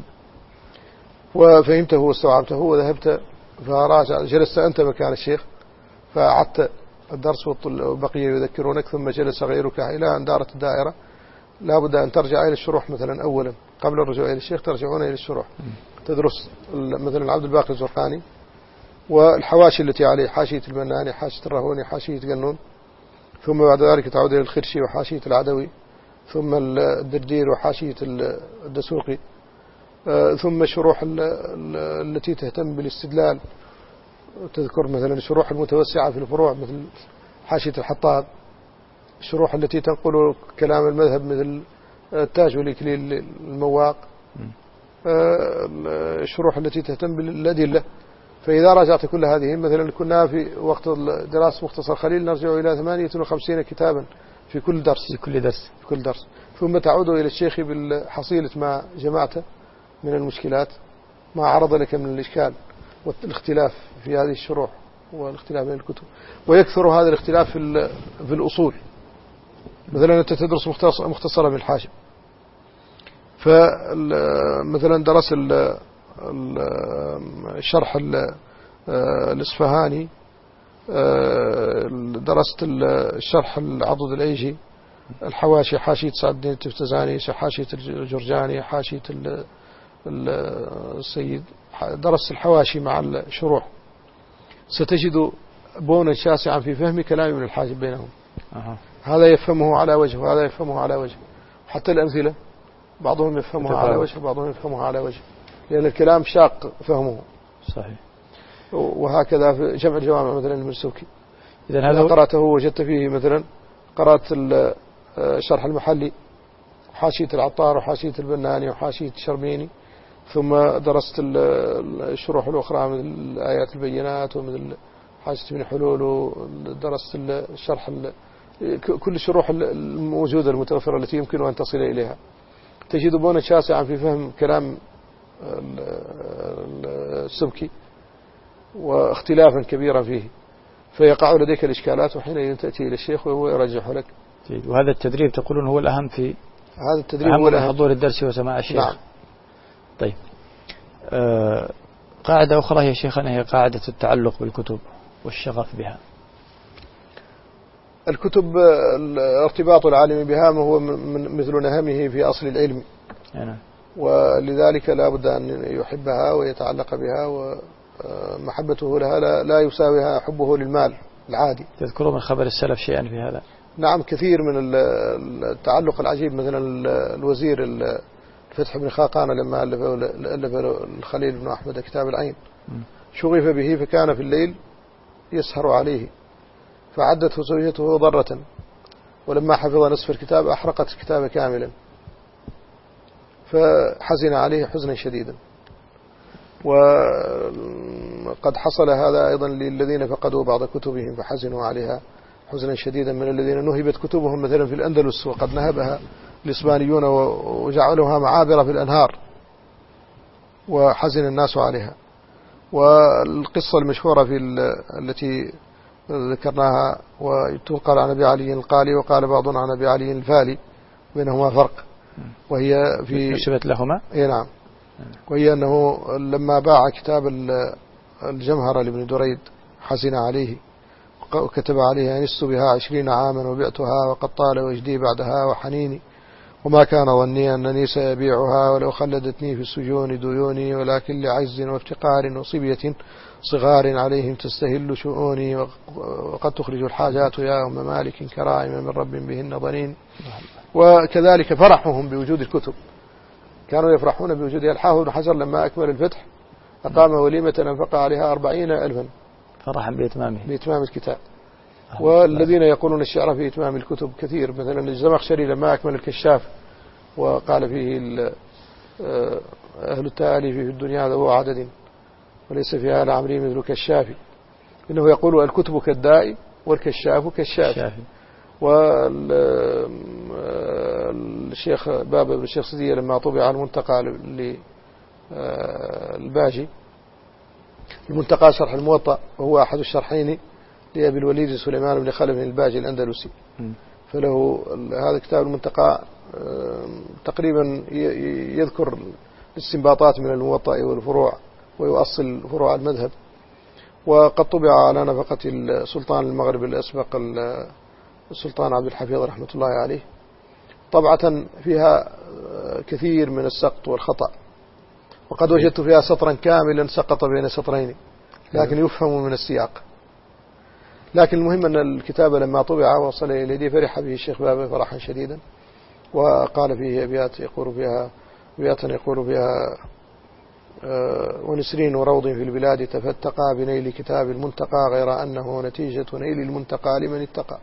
وفهمته واستوعبته وذهبت فراجع، جلست أنت مكان الشيخ فأعدت الدرس والبقية يذكرونك، ثم جلس غيرك إلى أن دارت الدائرة. لا بد أن ترجع إلى الشروح مثلا أولا قبل الرجوع إلى الشيخ، ترجعون إلى الشروح تدرس مثلا عبد الباقي الزرقاني والحواشي التي عليه، حاشية البناني، حاشية الرهوني، حاشية قنون، ثم بعد ذلك تعود إلى الخرشي وحاشية العدوي، ثم الدردير وحاشية الدسوقي، ثم الشروح التي تهتم بالاستدلال، تذكر مثلا الشروح المتوسعة في الفروع مثل حاشية الحطاب، الشروح التي تنقل كلام المذهب مثل التاج والإكليل المواق، الشروح التي تهتم بالأدلة. فإذا راجعت كل هذه مثلا كنا في وقت دراسة مختصر خليل نرجع إلى ثمانية وخمسين كتابا في كل درس
في كل درس
في كل درس ثم تعود إلى الشيخ بالحصيلة ما جمعته من المشكلات، ما عرض لك من الإشكال والاختلاف في هذه الشروح والاختلاف بين الكتب. ويكثر هذا الاختلاف في في الأصول. مثلا أنت تدرس مختصرة من الحاشم، فمثلا درس الشرح الإصفهاني، درست الشرح العضد الأيجي، الحواشي حاشية سعد الدين التفتزاني، حاشية الجرجاني، حاشية السيد، درست الحواشي مع الشروح. ستجد بونا شاسعا في فهم كلام من الحاجب بينهم.
أه.
هذا يفهمه على وجه وهذا يفهمه على وجه، حتى الأمثلة بعضهم يفهمها على وجه وبعضهم يفهمها على وجه، لأن الكلام شاق فهمه.
صحيح.
وهكذا في جمع الجوامع مثلا المرسوكي،
إذا هذا
قرأته وجدت فيه مثلا قرأت الشرح المحلي وحاشية العطار وحاشية البناني وحاشية الشربيني، ثم درست الشروح الأخرى مثل آيات البينات ومثل حاشية ابن حلول، ودرست الشرح كل الشروح الموجودة المتوفرة التي يمكن أن تصل إليها. تجد بونا شاسعا في فهم كلام السبكي واختلافا كبيرا فيه، فيقع لديك الإشكالات وحين تأتي إلى الشيخ وهو يرجح لك.
جيد. وهذا التدريب تقولون هو الأهم في
هذا التدريب هو الأهم
حضور الدرس وسماع الشيخ.
نعم.
طيب، آه قاعدة أخرى يا شيخنا هي قاعدة التعلق بالكتب والشغف بها.
الكتب ارتباط العالم بها ما هو من مثل نهمه في أصل العلم.
أنا.
ولذلك لا بد أن يحبها ويتعلق بها، ومحبته لها لا, لا يساويها حبه للمال العادي.
تذكروا من خبر السلف شيئا في هذا؟
نعم، كثير من التعلق العجيب. مثلا الوزير الفتح بن خاقان لما ألف الخليل بن أحمد كتاب العين شغف به فكان في الليل يسهر عليه، فعدته زوجته ضرة، ولما حفظ نصف الكتاب أحرقت الكتاب كاملا، فحزن عليه حزنا شديدا. وقد حصل هذا أيضا للذين فقدوا بعض كتبهم فحزنوا عليها حزنا شديدا، من الذين نهبت كتبهم مثلا في الأندلس وقد نهبها الإسبانيون وجعلوها معابر في الأنهار وحزن الناس عليها. والقصة المشهورة في التي ذكرناها وتقال عن أبي علي القالي وقال بعضنا عن أبي علي الفالي بينهما فرق، وهي في
نسبت لهما.
اي نعم. وهي أنه لما باع كتاب الجمهرة لابن دريد حزن عليه وكتب عليها أنست بها عشرين عاما وبعتها وقد طال وجدي بعدها وحنيني وما كان ظني أنني سأبيعها ولو خلدتني في السجون ديوني ولكن لعجز وافتقار وصبية صغار عليهم تستهل شؤوني وقد تخرج الحاجات يا أم مالك كرائم من رب بهن ضنين. وكذلك فرحهم بوجود الكتب، كانوا يفرحون بوجودها. الحافظ بن حجر لما أكمل الفتح أقام وليمة أنفق عليها أربعين ألفا
فرحا بإتمامه
بإتمام الكتاب. والذين يقولون الشعر في إتمام الكتب كثير، مثلا الزمخشري لما أكمل الكشاف وقال فيه أهل التأليف في الدنيا ذو عدد وليس فيها لعمري مثل كشافي، إنه يقول الكتب كالداء والكشاف كالشافي. والشيخ باب بن الشيخ سدية لما طبع المنتقى للباجي، المنتقى شرح الموطأ وهو أحد الشرحين لأبي الوليد سليمان بن خلف الباجي الأندلسي، فله هذا كتاب المنتقى تقريبا يذكر الاستنباطات من الموطأ والفروع ويؤصل فروع المذهب. وقد طبع على نفقة السلطان المغرب الأسبق السلطان عبد الحفيظ رحمة الله عليه طبعة فيها كثير من السقط والخطأ، وقد وجدت فيها سطرا كاملا سقط بين سطرين لكن يفهم من السياق. لكن المهم أن الكتاب لما طبع وصل إلى يدي فرح به الشيخ بابا فرحا شديدا، وقال فيه أبيات يقول فيها أبياتا يقول فيها ونسرين وروض في البلاد تفتقى بنيل كتاب المنتقى غير أنه نتيجة نيل المنتقى لمن اتقى.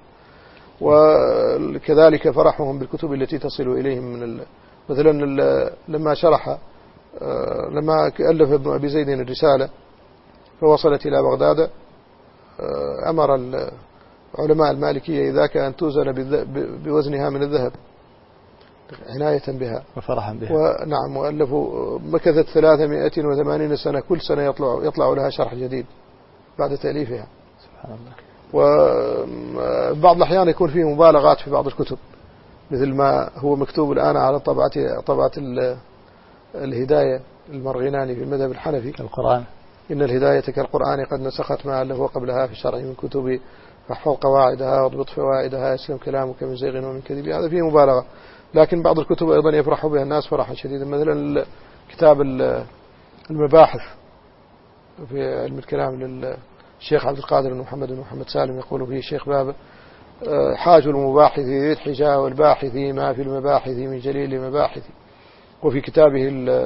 وكذلك فرحهم بالكتب التي تصل إليهم من ال... مثلا لما شرح لما ألف ابن أبي زيد الرسالة فوصلت إلى بغداد أمر علماء المالكية إذا كان توزن بوزنها من الذهب عناية بها
وفرحا بها.
ونعم وألفوا مكثت ثلاثمائة وثمانين سنة كل سنة يطلع يطلع لها شرح جديد بعد تأليفها.
سبحان الله.
وبعض الأحيان يكون فيه مبالغات في بعض الكتب مثل ما هو مكتوب الآن على طبعة طبعة الهداية المرغناني في المذهب الحنفي
القرآن
إن الهداية كالقرآن قد نسخت ما ألفه قبلها في الشرع من كتب فاحفظ قواعدها واضبط فوائدها يسلم كلامك من زيغ ومن كذب. هذا فيه مبالغة، لكن بعض الكتب أيضا يفرح بها الناس فرحا شديدا. مثلا كتاب المباحث في علم الكلام للشيخ عبد القادر بن محمد بن محمد سالم يقول فيه الشيخ باب حاج المباحث ذي الحجاء والباحث ما في المباحث من جليل مباحث. وفي كتابه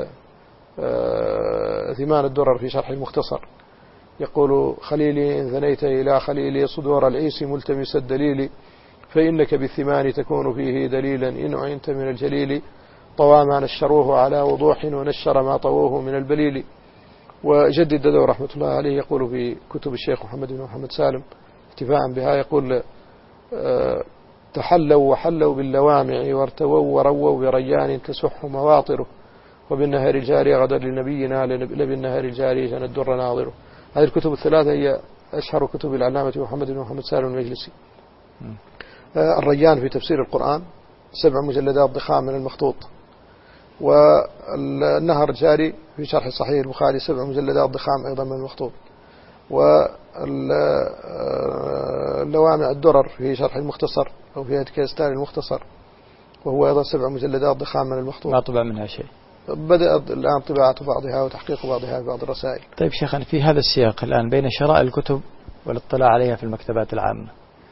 ثمان الدرر في شرح المختصر يقول خليلي إن ثنيت إلى خليلي صدور العيس ملتمس الدليل فإنك بالثمان تكون فيه دليلا إن عينت من الجليل طوى ما نشروه على وضوح ونشر ما طووه من البليل. وجدد ددو رحمة الله عليه يقول في كتب الشيخ محمد بن محمد سالم اتفاعا بها يقول تحلوا وحلوا باللوامع وارتووا ورووا بريان تسح مواطره وبالنهار الجاري غدا لنبينا لبالنهار الجاري جن الدر ناظره. هذه الكتب الثلاثة هي أشهر كتب العلامة محمد بن محمد سالم المجلسي. الريان في تفسير القرآن سبع مجلدات ضخام من المخطوط، والنهر الجاري في شرح صحيح البخاري سبع مجلدات ضخام أيضا من المخطوط، واللوامع الدرر في شرح المختصر أو في هتكستان المختصر وهو أيضا سبع مجلدات ضخام من المخطوط
ما طبع منها شيء.
بدأ الآن طباعة بعضها وتحقيق بعضها في بعض الرسائل.
طيب شيخنا في هذا السياق الآن بين شراء الكتب والاطلاع عليها في المكتبات العامة،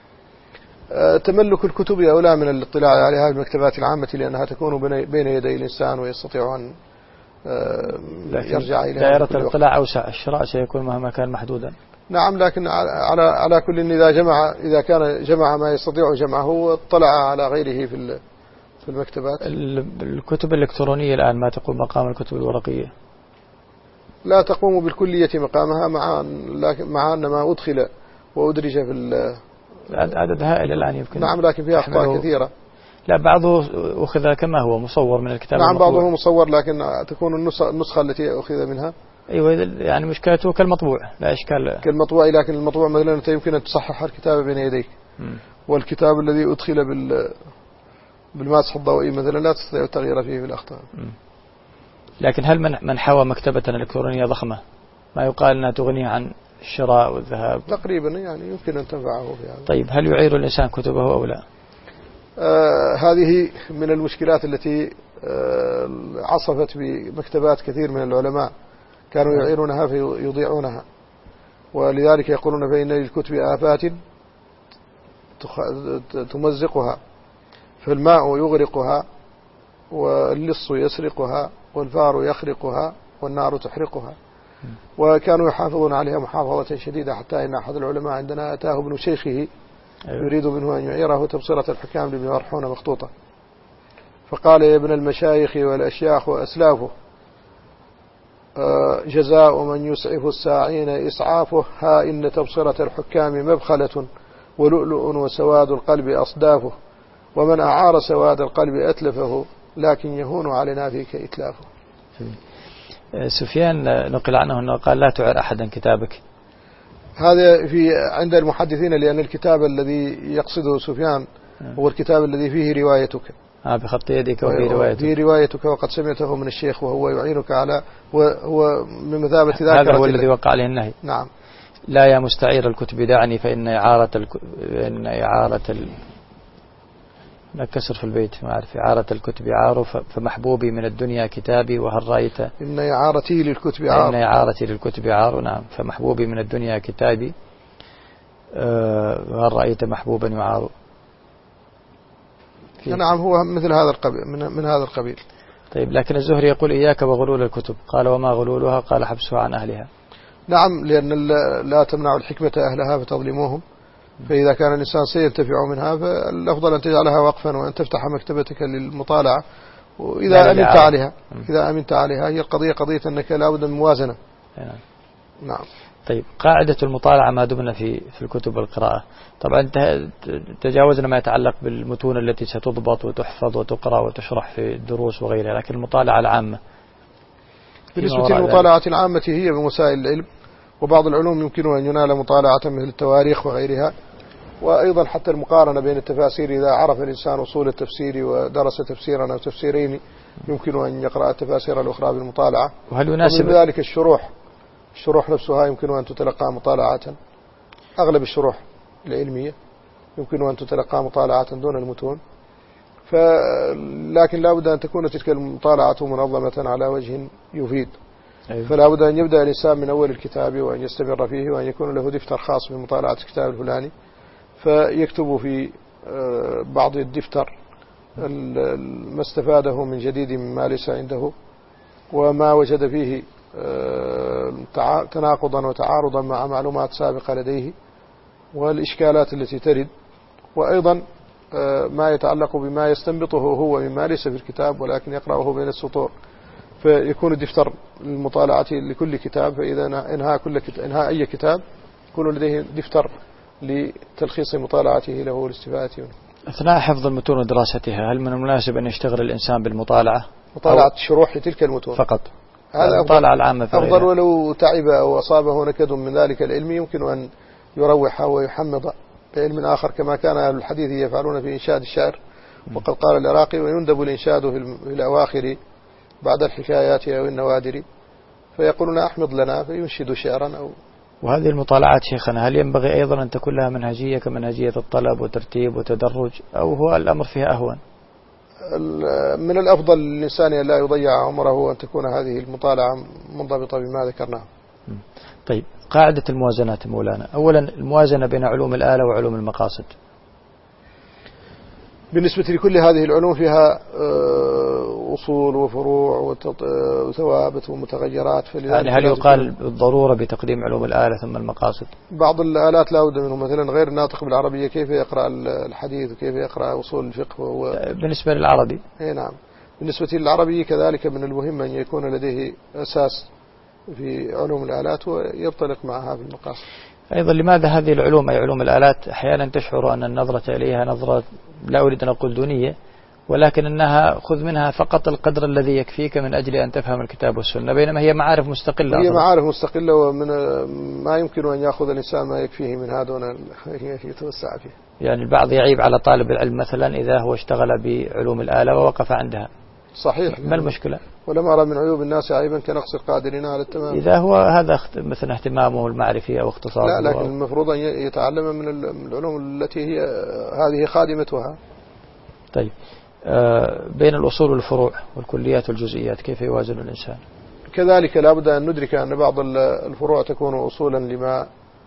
تملك الكتب أولى من الاطلاع عليها في المكتبات العامة لأنها تكون بين يدي الإنسان ويستطيع أن يرجع إليها.
دائرة الاطلاع أوسع، الشراء سيكون مهما كان محدودا.
نعم، لكن على على كل إذا جمع إذا كان جمع ما يستطيع جمعه واطلع على غيره في في المكتبات.
الكتب الإلكترونية الآن ما تقوم مقام الكتب الورقية؟
لا تقوم بالكلية مقامها مع مع أن ما أدخل وأدرج في
عدد هائل الآن يمكن.
نعم، لكن فيها أخطاء كثيرة.
لا بعضه أخذ كما هو مصور من الكتاب.
نعم بعضه مصور، لكن تكون النسخة التي أخذ منها
أيوة يعني مشكلته كالمطبوع لا إشكال.
كالمطبوع، لكن المطبوع مثلا أنت يمكن أن تصحح الكتابة بين يديك،
م.
والكتاب الذي أدخل بال بالماسح الضوئي مثلا لا تستطيع التغيير فيه بالأخطاء.
لكن هل من من حوى مكتبة إلكترونية ضخمة ما يقال أنها تغنيه عن الشراء والذهاب؟
تقريبا يعني يمكن أن تنفعه بهذا.
طيب هل يعير الإنسان كتبه أو لا؟
آه هذه من المشكلات التي آه عصفت بمكتبات كثير من العلماء، كانوا يعيرونها فيضيعونها، ولذلك يقولون فإن للكتب آفات تمزقها، فالماء يغرقها، واللص يسرقها، والفار يخرقها، والنار تحرقها. وكانوا يحافظون عليها محافظة شديدة، حتى إن أحد العلماء عندنا أتاه ابن شيخه يريد منه أن يعيره تبصرة الحكام لابن مرحون مخطوطة، فقال يا ابن المشايخ والأشياخ وأسلافه جزاء من يسعف الساعين إسعافه، ها إن تبصرة الحكام مبخلة ولؤلؤ وسواد القلب أصدافه، ومن أعار سواد القلب أتلفه، لكن يهون علينا فيك إتلافه.
سفيان نقل عنه أنه قال لا تعر أحدا كتابك.
هذا في عند المحدثين، لأن الكتاب الذي يقصده سفيان هو الكتاب الذي فيه روايتك.
آه بخط يدك وفي روايتك.
فيه روايتك وقد سمعته من الشيخ وهو يعينك على، وهو من مثابة ذاكرة.
هذا هو الذي وقع عليه النهي.
نعم.
لا يا مستعير الكتب دعني فإن إعارة الك... إن إعارة ال... نكسر في البيت ما أعرف. إعارة الكتب عار فمحبوبي من الدنيا كتابي، وهل رأيت
إن إعارتي للكتب عار.
إن إعارتي للكتب عار. نعم. فمحبوبي من الدنيا كتابي، أه وهل رأيت محبوبا يعار.
نعم هو مثل هذا القبيل، من, من هذا القبيل.
طيب لكن الزهري يقول إياك وغلول الكتب، قال وما غلولها؟ قال حبسها عن أهلها.
نعم، لأن لا تمنع الحكمة أهلها فتظلموهم، فإذا كان الإنسان سينتفع منها فالأفضل أن تجعلها وقفا وأن تفتح مكتبتك للمطالعة، وإذا أمنت عليها إذا أمنت عليها هي القضية قضية أنك لا بد من موازنة. نعم.
طيب قاعدة المطالعة ما دمنا في في الكتب والقراءة، طبعا تجاوزنا ما يتعلق بالمتون التي ستضبط وتحفظ وتقرأ وتشرح في الدروس وغيرها، لكن المطالعة العامة
بالنسبة للمطالعة العامة هي بمسائل العلم، وبعض العلوم يمكن أن ينال مطالعة مثل التواريخ وغيرها، وأيضا حتى المقارنة بين التفاسير. إذا عرف الإنسان أصول التفسير ودرس تفسيرا أو تفسيرين يمكن أن يقرأ التفاسير الأخرى بالمطالعة.
وهل يناسب
ذلك الشروح الشروح نفسها يمكن أن تتلقى مطالعة، أغلب الشروح العلمية يمكن أن تتلقى مطالعة دون المتون، لكن لا بد أن تكون تلك المطالعة منظمة على وجه يفيد. أيوة. فلا بد أن يبدأ الإنسان من أول الكتاب وأن يستمر فيه، وأن يكون له دفتر خاص بمطالعة الكتاب الفلاني، فيكتب في بعض الدفتر ما استفاده من جديد مما ليس عنده، وما وجد فيه تناقضا وتعارضا مع معلومات سابقة لديه، والإشكالات التي ترد، وأيضا ما يتعلق بما يستنبطه هو مما ليس في الكتاب ولكن يقرأه بين السطور، فيكون الدفتر للمطالعة لكل كتاب. فإذا انهى كل كتاب انهى أي كتاب يكون لديه دفتر لتلخيص مطالعته له والاستفادة منه.
أثناء حفظ المتون ودراستها هل من المناسب أن يشتغل الإنسان بالمطالعة؟
مطالعة شروح تلك المتون
فقط.
هذا
المطالعة العامة
أفضل، ولو تعب أو أصابه نكد من ذلك العلم يمكن أن يروح ويحمض بعلم آخر، كما كان أهل الحديث يفعلون في إنشاد الشعر. وقد قال العراقي ويندب الإنشاد في الأواخر بعد الحكايات أو النوادر، فيقولون أحمض لنا فينشد شعرا. أو
وهذه المطالعات شيخنا هل ينبغي أيضا أن تكون لها منهجية كمنهجية الطلب وترتيب وتدرج، أو هو الأمر فيها أهون؟
من الأفضل للإنسان أن لا يضيع عمره، وأن تكون هذه المطالعة منضبطة بما ذكرناه.
طيب قاعدة الموازنات مولانا، أولا الموازنة بين علوم الآلة وعلوم المقاصد.
بالنسبة لكل هذه العلوم فيها أصول وفروع وثوابت ومتغيرات،
يعني هل يقال بالضرورة بتقديم علوم الآلة ثم المقاصد؟
بعض الآلات لا بد منه، مثلا غير الناطق بالعربية كيف يقرأ الحديث وكيف يقرأ أصول الفقه و...
بالنسبة للعربي
اي نعم. بالنسبة للعربي كذلك من المهم أن يكون لديه أساس في علوم الآلات وينطلق معها في المقاصد.
أيضا لماذا هذه العلوم أي علوم الآلات أحيانا تشعر أن النظرة إليها نظرة لا أريد أن أقول دونية، ولكن أنها خذ منها فقط القدر الذي يكفيك من أجل أن تفهم الكتاب والسنة، بينما هي معارف مستقلة.
هي معارف مستقلة، ومن ما يمكن أن يأخذ الإنسان ما يكفيه منها دون أن يتوسع فيه.
يعني البعض يعيب على طالب العلم مثلا إذا هو اشتغل بعلوم الآلة ووقف عندها.
صحيح.
ما المشكلة؟
ولم أرى من عيوب الناس عيبا كنقص القادرين على التمام.
إذا هو هذا مثلا اهتمامه المعرفي أو اختصاصه.
لا، لكن المفروض أن يتعلم من العلوم التي هي هذه خادمتها.
طيب، بين الأصول والفروع والكليات والجزئيات كيف يوازن الإنسان؟
كذلك لا بد أن ندرك أن بعض الفروع تكون أصولا لما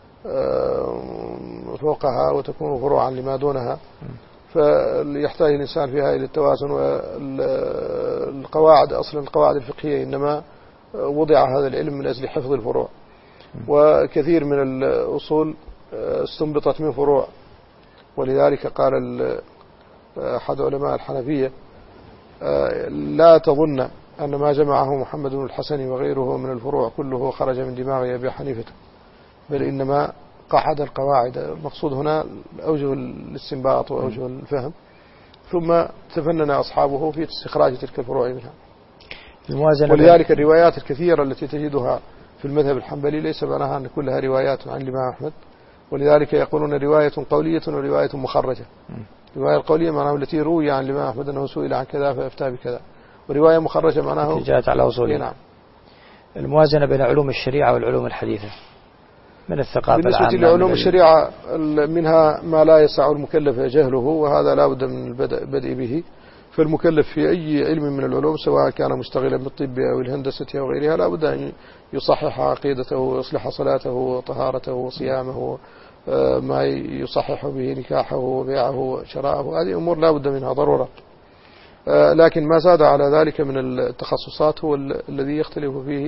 فوقها وتكون فروعا لما دونها، فيحتاج الإنسان فيها إلى التوازن. والقواعد أصلا القواعد الفقهية إنما وضع هذا العلم من أجل حفظ الفروع، وكثير من الأصول استنبطت من فروع. ولذلك قال أحد علماء الحنفية: لا تظن أن ما جمعه محمد بن الحسن وغيره من الفروع كله خرج من دماغ أبي حنيفة، بل إنما قعد القواعد. المقصود هنا أوجه الاستنباط وأوجه الفهم، ثم تفنن أصحابه في استخراج تلك الفروع منها. ولذلك الروايات الكثيرة التي تجدها في المذهب الحنبلي ليس معناها أن كلها روايات عن الإمام أحمد، ولذلك يقولون رواية قولية ورواية مخرجة. الرواية القولية معناها التي روي عن الإمام أحمد أنه سئل عن كذا فأفتى بكذا، ورواية مخرجة معناها
جاءت على أصولها.
نعم.
الموازنة بين علوم الشريعة والعلوم الحديثة من الثقافة العامة.
بالنسبة لعلوم الشريعة منها ما لا يسع المكلف جهله، وهذا لا بد من البدء به. فالمكلف في أي علم من العلوم سواء كان مشتغلا بالطب أو الهندسة أو غيرها لا بد أن يصحح عقيدته ويصلح صلاته وطهارته وصيامه، ما يصحح به نكاحه وبيعه وشراءه. هذه أمور لا بد منها ضرورة. لكن ما زاد على ذلك من التخصصات هو الذي يختلف فيه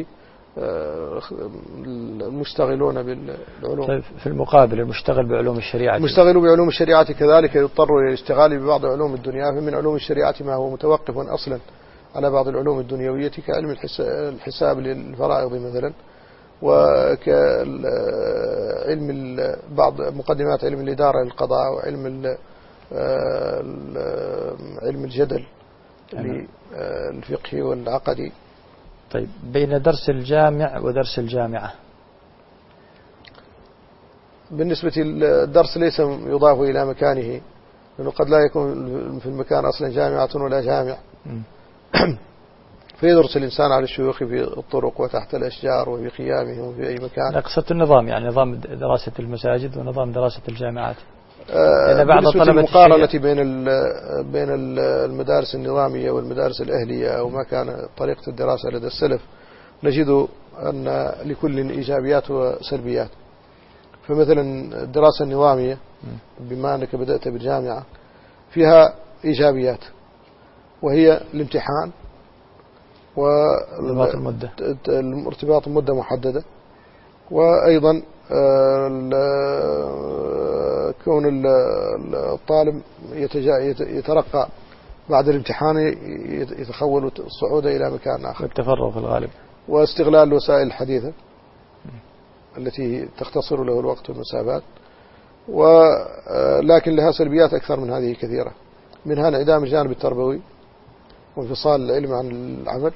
المشتغلون بالعلوم.
طيب، في المقابل المشتغل بعلوم الشريعة،
المشتغل بعلوم الشريعة كذلك يضطر إلى الاشتغال ببعض علوم الدنيا. فمن علوم الشريعة ما هو متوقف أصلا على بعض العلوم الدنيوية كعلم الحساب للفرائض مثلا، وكعلم بعض مقدمات علم الإدارة للقضاء، وعلم علم الجدل الفقهي والعقدي.
طيب، بين درس الجامع ودرس الجامعة،
بالنسبة للدرس ليس يضاف إلى مكانه، لأنه قد لا يكون في المكان أصلا جامعة ولا جامع. فيدرس الإنسان على الشيوخ في الطرق وتحت الأشجار وفي خيامهم وفي أي مكان.
قصة النظام، يعني نظام دراسة المساجد ونظام دراسة الجامعات.
آه بالنسبة للمقارنة بين بين المدارس النظامية والمدارس الأهلية أو ما كان طريقة الدراسة لدى السلف، نجد أن لكل إيجابيات وسلبيات. فمثلا الدراسة النظامية بما أنك بدأت بالجامعة فيها إيجابيات، وهي الامتحان والارتباط مدة محددة، وأيضا كون الطالب يترقى بعد الامتحان يتخول الصعود إلى مكان آخر،
والتفرغ في الغالب،
واستغلال الوسائل الحديثة التي تختصر له الوقت والمسافات. ولكن لها سلبيات أكثر من هذه كثيرة، منها انعدام الجانب التربوي وانفصال العلم عن العمل.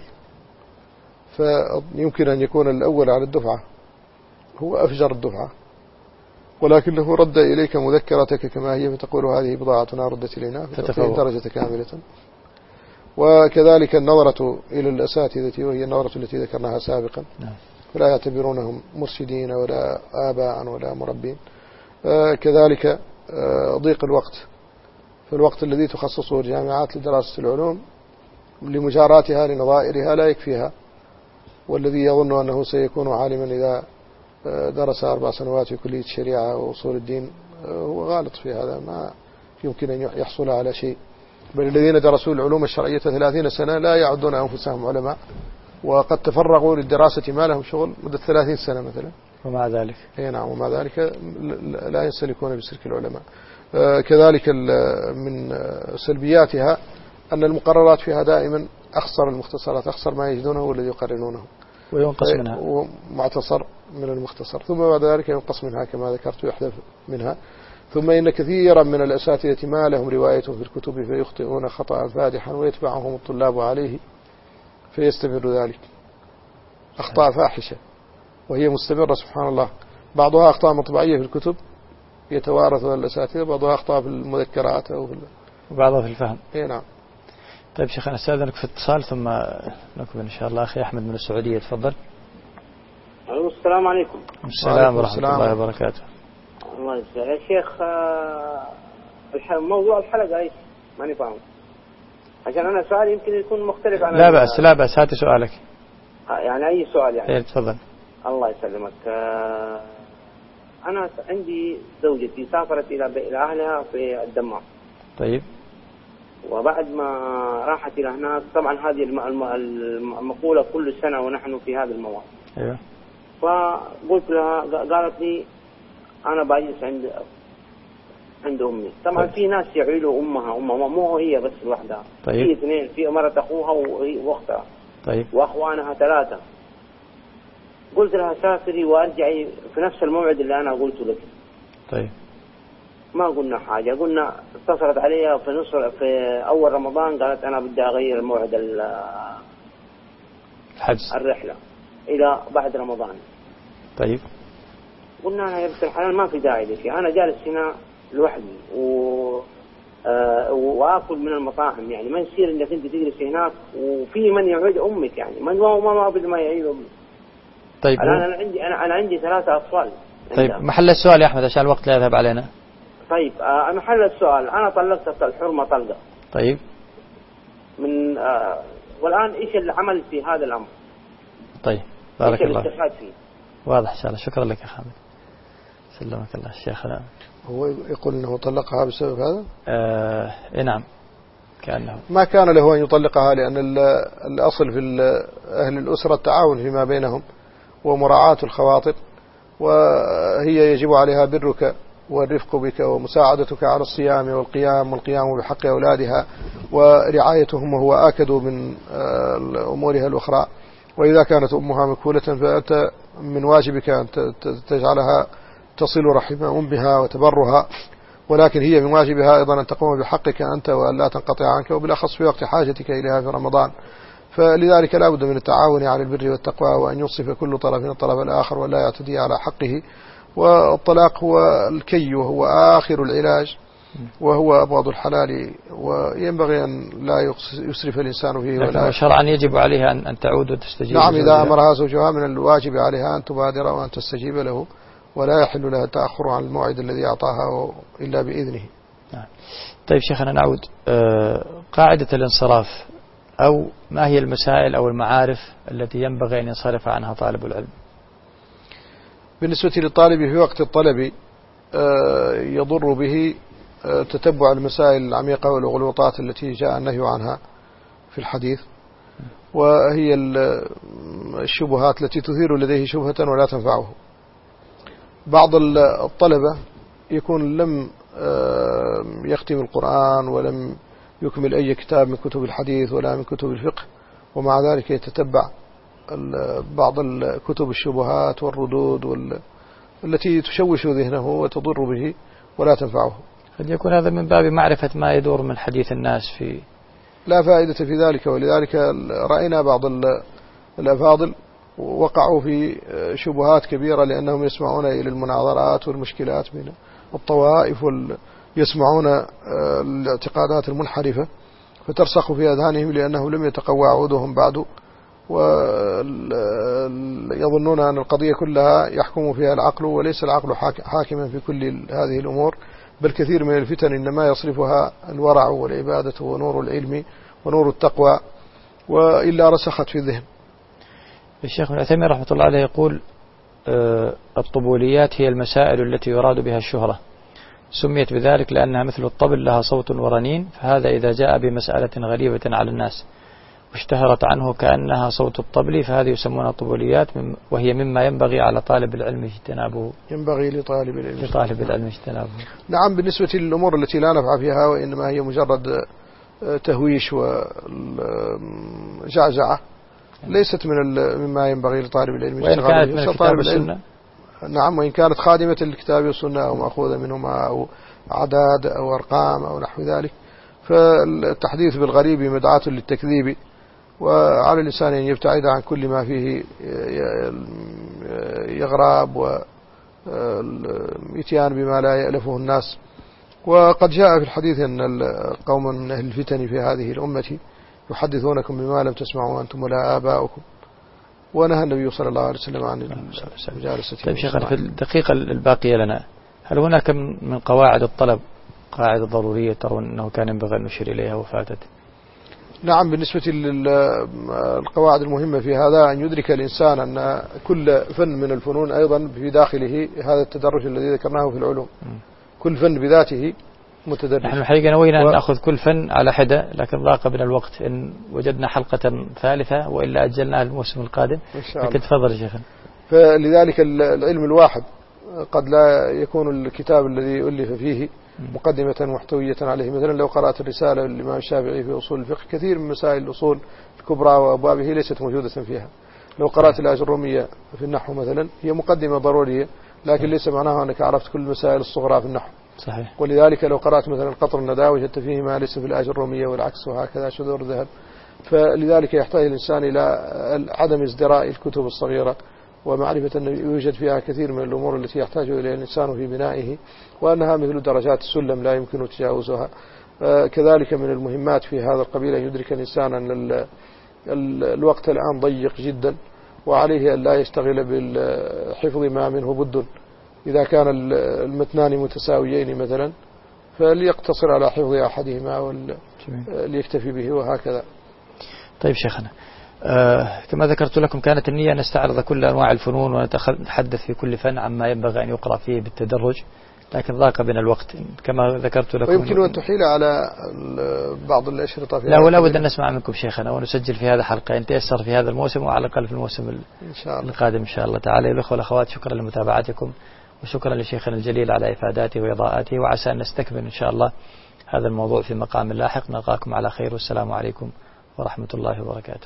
فيمكن أن يكون الأول على الدفعة هو أفجر الدفعة، ولكنه رد إليك مذكرتك كما هي فتقول هذه بضاعتنا ردت إلينا فتعطيه درجة كاملة. وكذلك النظرة إلى الأساتذة وهي النظرة التي ذكرناها سابقا، فلا يعتبرونهم مرشدين ولا آباء ولا مربين. كذلك ضيق الوقت، فالوقت الذي تخصصه الجامعات لدراسة العلوم لمجاراتها لنظائرها لا يكفيها، والذي يظن أنه سيكون عالما إذا درس أربع سنوات في كلية الشريعة وأصول الدين هو غالط في هذا، ما يمكن أن يحصل على شيء. بل الذين درسوا العلوم الشرعية ثلاثين سنة لا يعدون أنفسهم علماء، وقد تفرغوا للدراسة ما لهم شغل مدة ثلاثين سنة مثلا،
ومع ذلك
أي نعم ومع ذلك لا ينسلكون بسلك العلماء. كذلك من سلبياتها أن المقررات فيها دائما أخسر المختصرات، أخسر ما يجدونه والذي يقررونه،
وينقص منها
ومعتصر من المختصر، ثم بعد ذلك ينقص منها كما ذكرت ويحذف منها. ثم إن كثيرا من الأساتذة ما لهم رواية في الكتب فيخطئون خطأ فادحا ويتبعهم الطلاب عليه فيستمر ذلك. أخطاء فاحشة وهي مستمرة سبحان الله، بعضها أخطاء مطبعية في الكتب يتوارثها الأساتذة، بعضها أخطاء في المذكرات أو في
وبعضها في الفهم.
إيه نعم.
طيب شيخنا استاذنك في اتصال ثم نكمل إن شاء الله. أخي أحمد من السعودية تفضل.
السلام عليكم.
السلام ورحمة الله وبركاته.
الله يسلمك يا شيخ. موضوع الحلقة ايش؟ ماني فاهم عشان أنا سؤالي يمكن يكون مختلف عن
لا بأس لا بأس هات سؤالك.
يعني أي سؤال يعني.
إيه تفضل.
الله يسلمك. أنا عندي زوجتي سافرت إلى إلى أهلها في الدمام.
طيب.
وبعد ما راحت إلى هناك طبعا هذه المقولة كل سنة ونحن في هذا المواد.
أيوه.
فقلت لها قالت لي أنا باجلس عند عند أمي. طبعا في ناس يعيلوا أمها أمها مو هي بس لوحدها.
طيب.
في اثنين، في مرة أخوها وأختها.
طيب.
وأخوانها ثلاثة. قلت لها سافري وأرجعي في نفس الموعد اللي أنا قلت لك.
طيب.
ما قلنا حاجة، قلنا اتصلت عليها في نص في أول رمضان قالت أنا بدي أغير موعد
الحجز
الرحلة إلى بعد رمضان.
طيب.
قلنا أنا يا بنت الحلال ما في داعي لك، أنا جالس هنا لوحدي و آه وآكل من المطاعم، يعني ما يصير إنك أنت تجلس هناك وفي من يعيد أمك، يعني من ما ما ما بد ما يعيد أمك.
طيب.
الآن أنا عندي أنا أنا عندي ثلاثة أطفال.
طيب محل السؤال يا أحمد عشان الوقت لا يذهب علينا.
طيب آه محل السؤال، أنا طلقت الحرمة طلقة.
طيب.
من آه والآن إيش العمل في هذا الأمر؟
طيب بارك الله.
إيش الاستفاد فيه؟
واضح إن شاء الله. شكرا لك يا خالد. سلمك الله. الشيخ أنا
هو يقول أنه طلقها بسبب هذا؟
آه إيه نعم كأنه
ما كان له أن يطلقها، لأن الأصل في أهل الأسرة التعاون فيما بينهم ومراعاة الخواطر، وهي يجب عليها برك والرفق بك ومساعدتك على الصيام والقيام والقيام بحق أولادها ورعايتهم، وهو آكد من أمورها الأخرى. وإذا كانت أمها مكفولة فأنت من واجبك أن تجعلها تصل رحم أمها وتبرها، ولكن هي من واجبها أيضا أن تقوم بحقك أنت وأن لا تنقطع عنك، وبالأخص في وقت حاجتك إليها في رمضان. فلذلك لا بد من التعاون على البر والتقوى، وأن ينصف كل طرف من الطرف الآخر ولا يعتدي على حقه. والطلاق هو الكي وهو آخر العلاج وهو أبغض الحلال، وينبغي أن لا يسرف الإنسان فيه.
ولا شرعا يجب عليها أن تعود وتستجيب.
نعم إذا أمرها زوجها من الواجب عليها أن تبادر وأن تستجيب له، ولا يحل لها التأخر عن الموعد الذي أعطاها إلا بإذنه.
نعم. طيب شيخنا نعود. آه قاعدة الانصراف، أو ما هي المسائل أو المعارف التي ينبغي أن ينصرف عنها طالب العلم؟
بالنسبة للطالب في وقت الطلب يضر به تتبع المسائل العميقة والغلوطات التي جاء النهي عنها في الحديث، وهي الشبهات التي تثير لديه شبهة ولا تنفعه. بعض الطلبة يكون لم يختم القرآن ولم يكمل أي كتاب من كتب الحديث ولا من كتب الفقه، ومع ذلك يتتبع بعض الكتب الشبهات والردود وال... التي تشوش ذهنه وتضر به ولا تنفعه.
قد يكون هذا من باب معرفة ما يدور من حديث الناس في
لا فائدة في ذلك. ولذلك رأينا بعض الأفاضل وقعوا في شبهات كبيرة لأنهم يسمعون إلى المناظرات والمشكلات بين الطوائف ويسمعون الاعتقادات المنحرفة فترسخ في أذهانهم لأنهم لم يتقوى عودهم بعد، ويظنون أن القضية كلها يحكم فيها العقل، وليس العقل حاكما في كل هذه الأمور، بل كثير من الفتن إنما يصرفها الورع والعبادة ونور العلم ونور التقوى، وإلا رسخت في الذهن.
الشيخ ابن عثيمين رحمة الله عليه يقول الطبوليات هي المسائل التي يراد بها الشهرة، سميت بذلك لأنها مثل الطبل لها صوت ورنين، فهذا إذا جاء بمسألة غريبة على الناس واشتهرت عنه كأنها صوت الطبل فهذه يسمونها طبوليات، وهي مما ينبغي على طالب العلم اجتنابه.
ينبغي لطالب العلم
لطالب العلم اجتنابه.
نعم. بالنسبة للأمور التي لا نفع فيها وإنما هي مجرد تهويش وجعجعة ليست من مما ينبغي لطالب العلم.
وإن كانت من الكتاب والسنة
نعم، وإن كانت خادمة للكتاب والسنة أو مأخوذة منهما أو أعداد أو أرقام أو نحو ذلك، فالتحديث بالغريب مدعاة للتكذيب، وعلى الإنسان أن يبتعد عن كل ما فيه يغراب وإتيان بما لا يألفه الناس. وقد جاء في الحديث أن قوم من أهل الفتن في هذه الأمة يحدثونكم بما لم تسمعوا أنتم ولا آباؤكم، ونهى النبي صلى الله عليه وسلم عن المجالسة.
طيب شيخنا، في الدقيقة الباقية لنا، هل هناك من قواعد الطلب قاعدة ضرورية ترون أنه كان ينبغي أن نشير إليها وفاتت؟
نعم، بالنسبة للقواعد المهمة في هذا أن يدرك الإنسان أن كل فن من الفنون أيضا في داخله هذا التدرج الذي ذكرناه في العلوم. م. كل فن بذاته متدرج. نحن
الحقيقة نوينا و... أن نأخذ كل فن على حدة، لكن ضاق بنا الوقت، إن وجدنا حلقة ثالثة وإلا أجلناها الموسم القادم.
إن شاء الله.
لكن تفضل يا شيخنا.
فلذلك العلم الواحد قد لا يكون الكتاب الذي ألف فيه مقدمة محتوية عليه. مثلا لو قرأت الرسالة للإمام الشافعي في أصول الفقه، كثير من مسائل الأصول الكبرى وأبوابه ليست موجودة فيها. لو قرأت الآجرومية في النحو مثلا، هي مقدمة ضرورية، لكن ليس معناها أنك عرفت كل المسائل الصغرى في النحو.
صحيح.
ولذلك لو قرأت مثلا قطر الندى وجدت فيه ما ليس في الآجرومية والعكس، وهكذا شذور الذهب. فلذلك يحتاج الإنسان إلى عدم ازدراء الكتب الصغيرة، ومعرفة أن يوجد فيها كثير من الأمور التي يحتاج إليها الإنسان في بنائه، وأنها مثل درجات السلم لا يمكن تجاوزها. كذلك من المهمات في هذا القبيل أن يدرك الإنسان أن الوقت الآن ضيق جدا، وعليه أن لا يشتغل بالحفظ ما منه بد. إذا كان المتنان متساويين مثلا فليقتصر على حفظ أحدهما وليكتفي به، وهكذا.
طيب شيخنا، آه كما ذكرت لكم، كانت النية أن نستعرض كل أنواع الفنون ونتحدث في كل فن عما ينبغي أن يقرأ فيه بالتدرج، لكن ضاق بنا الوقت كما ذكرت لكم.
ويمكن أن تحيل على بعض الأشرطة في
لا، ولا بد أن نسمع منكم شيخنا، ونسجل في هذا حلقة إن تيسر في هذا الموسم، وعلى الأقل في الموسم إن شاء الله القادم إن شاء الله تعالى. الأخوة والأخوات، شكرا لمتابعتكم، وشكرا لشيخنا الجليل على إفاداته وإضاءاته، وعسى أن نستكمل إن شاء الله هذا الموضوع في مقام لاحق. نلقاكم على خير، والسلام عليكم ورحمة الله وبركاته.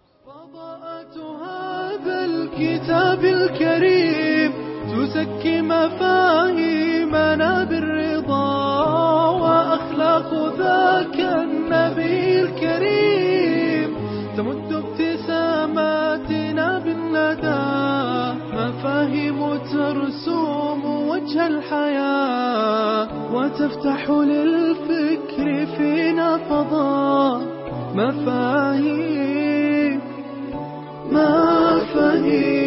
هذا الكتاب الكريم تزكي مفاهيمنا بالرضا، وأخلاق ذاك النبي الكريم تمد ابتساماتنا بالندى، مفاهيم ترسوم وجه الحياة وتفتح للفكر فينا فضاء. مفاهيم مفاهيم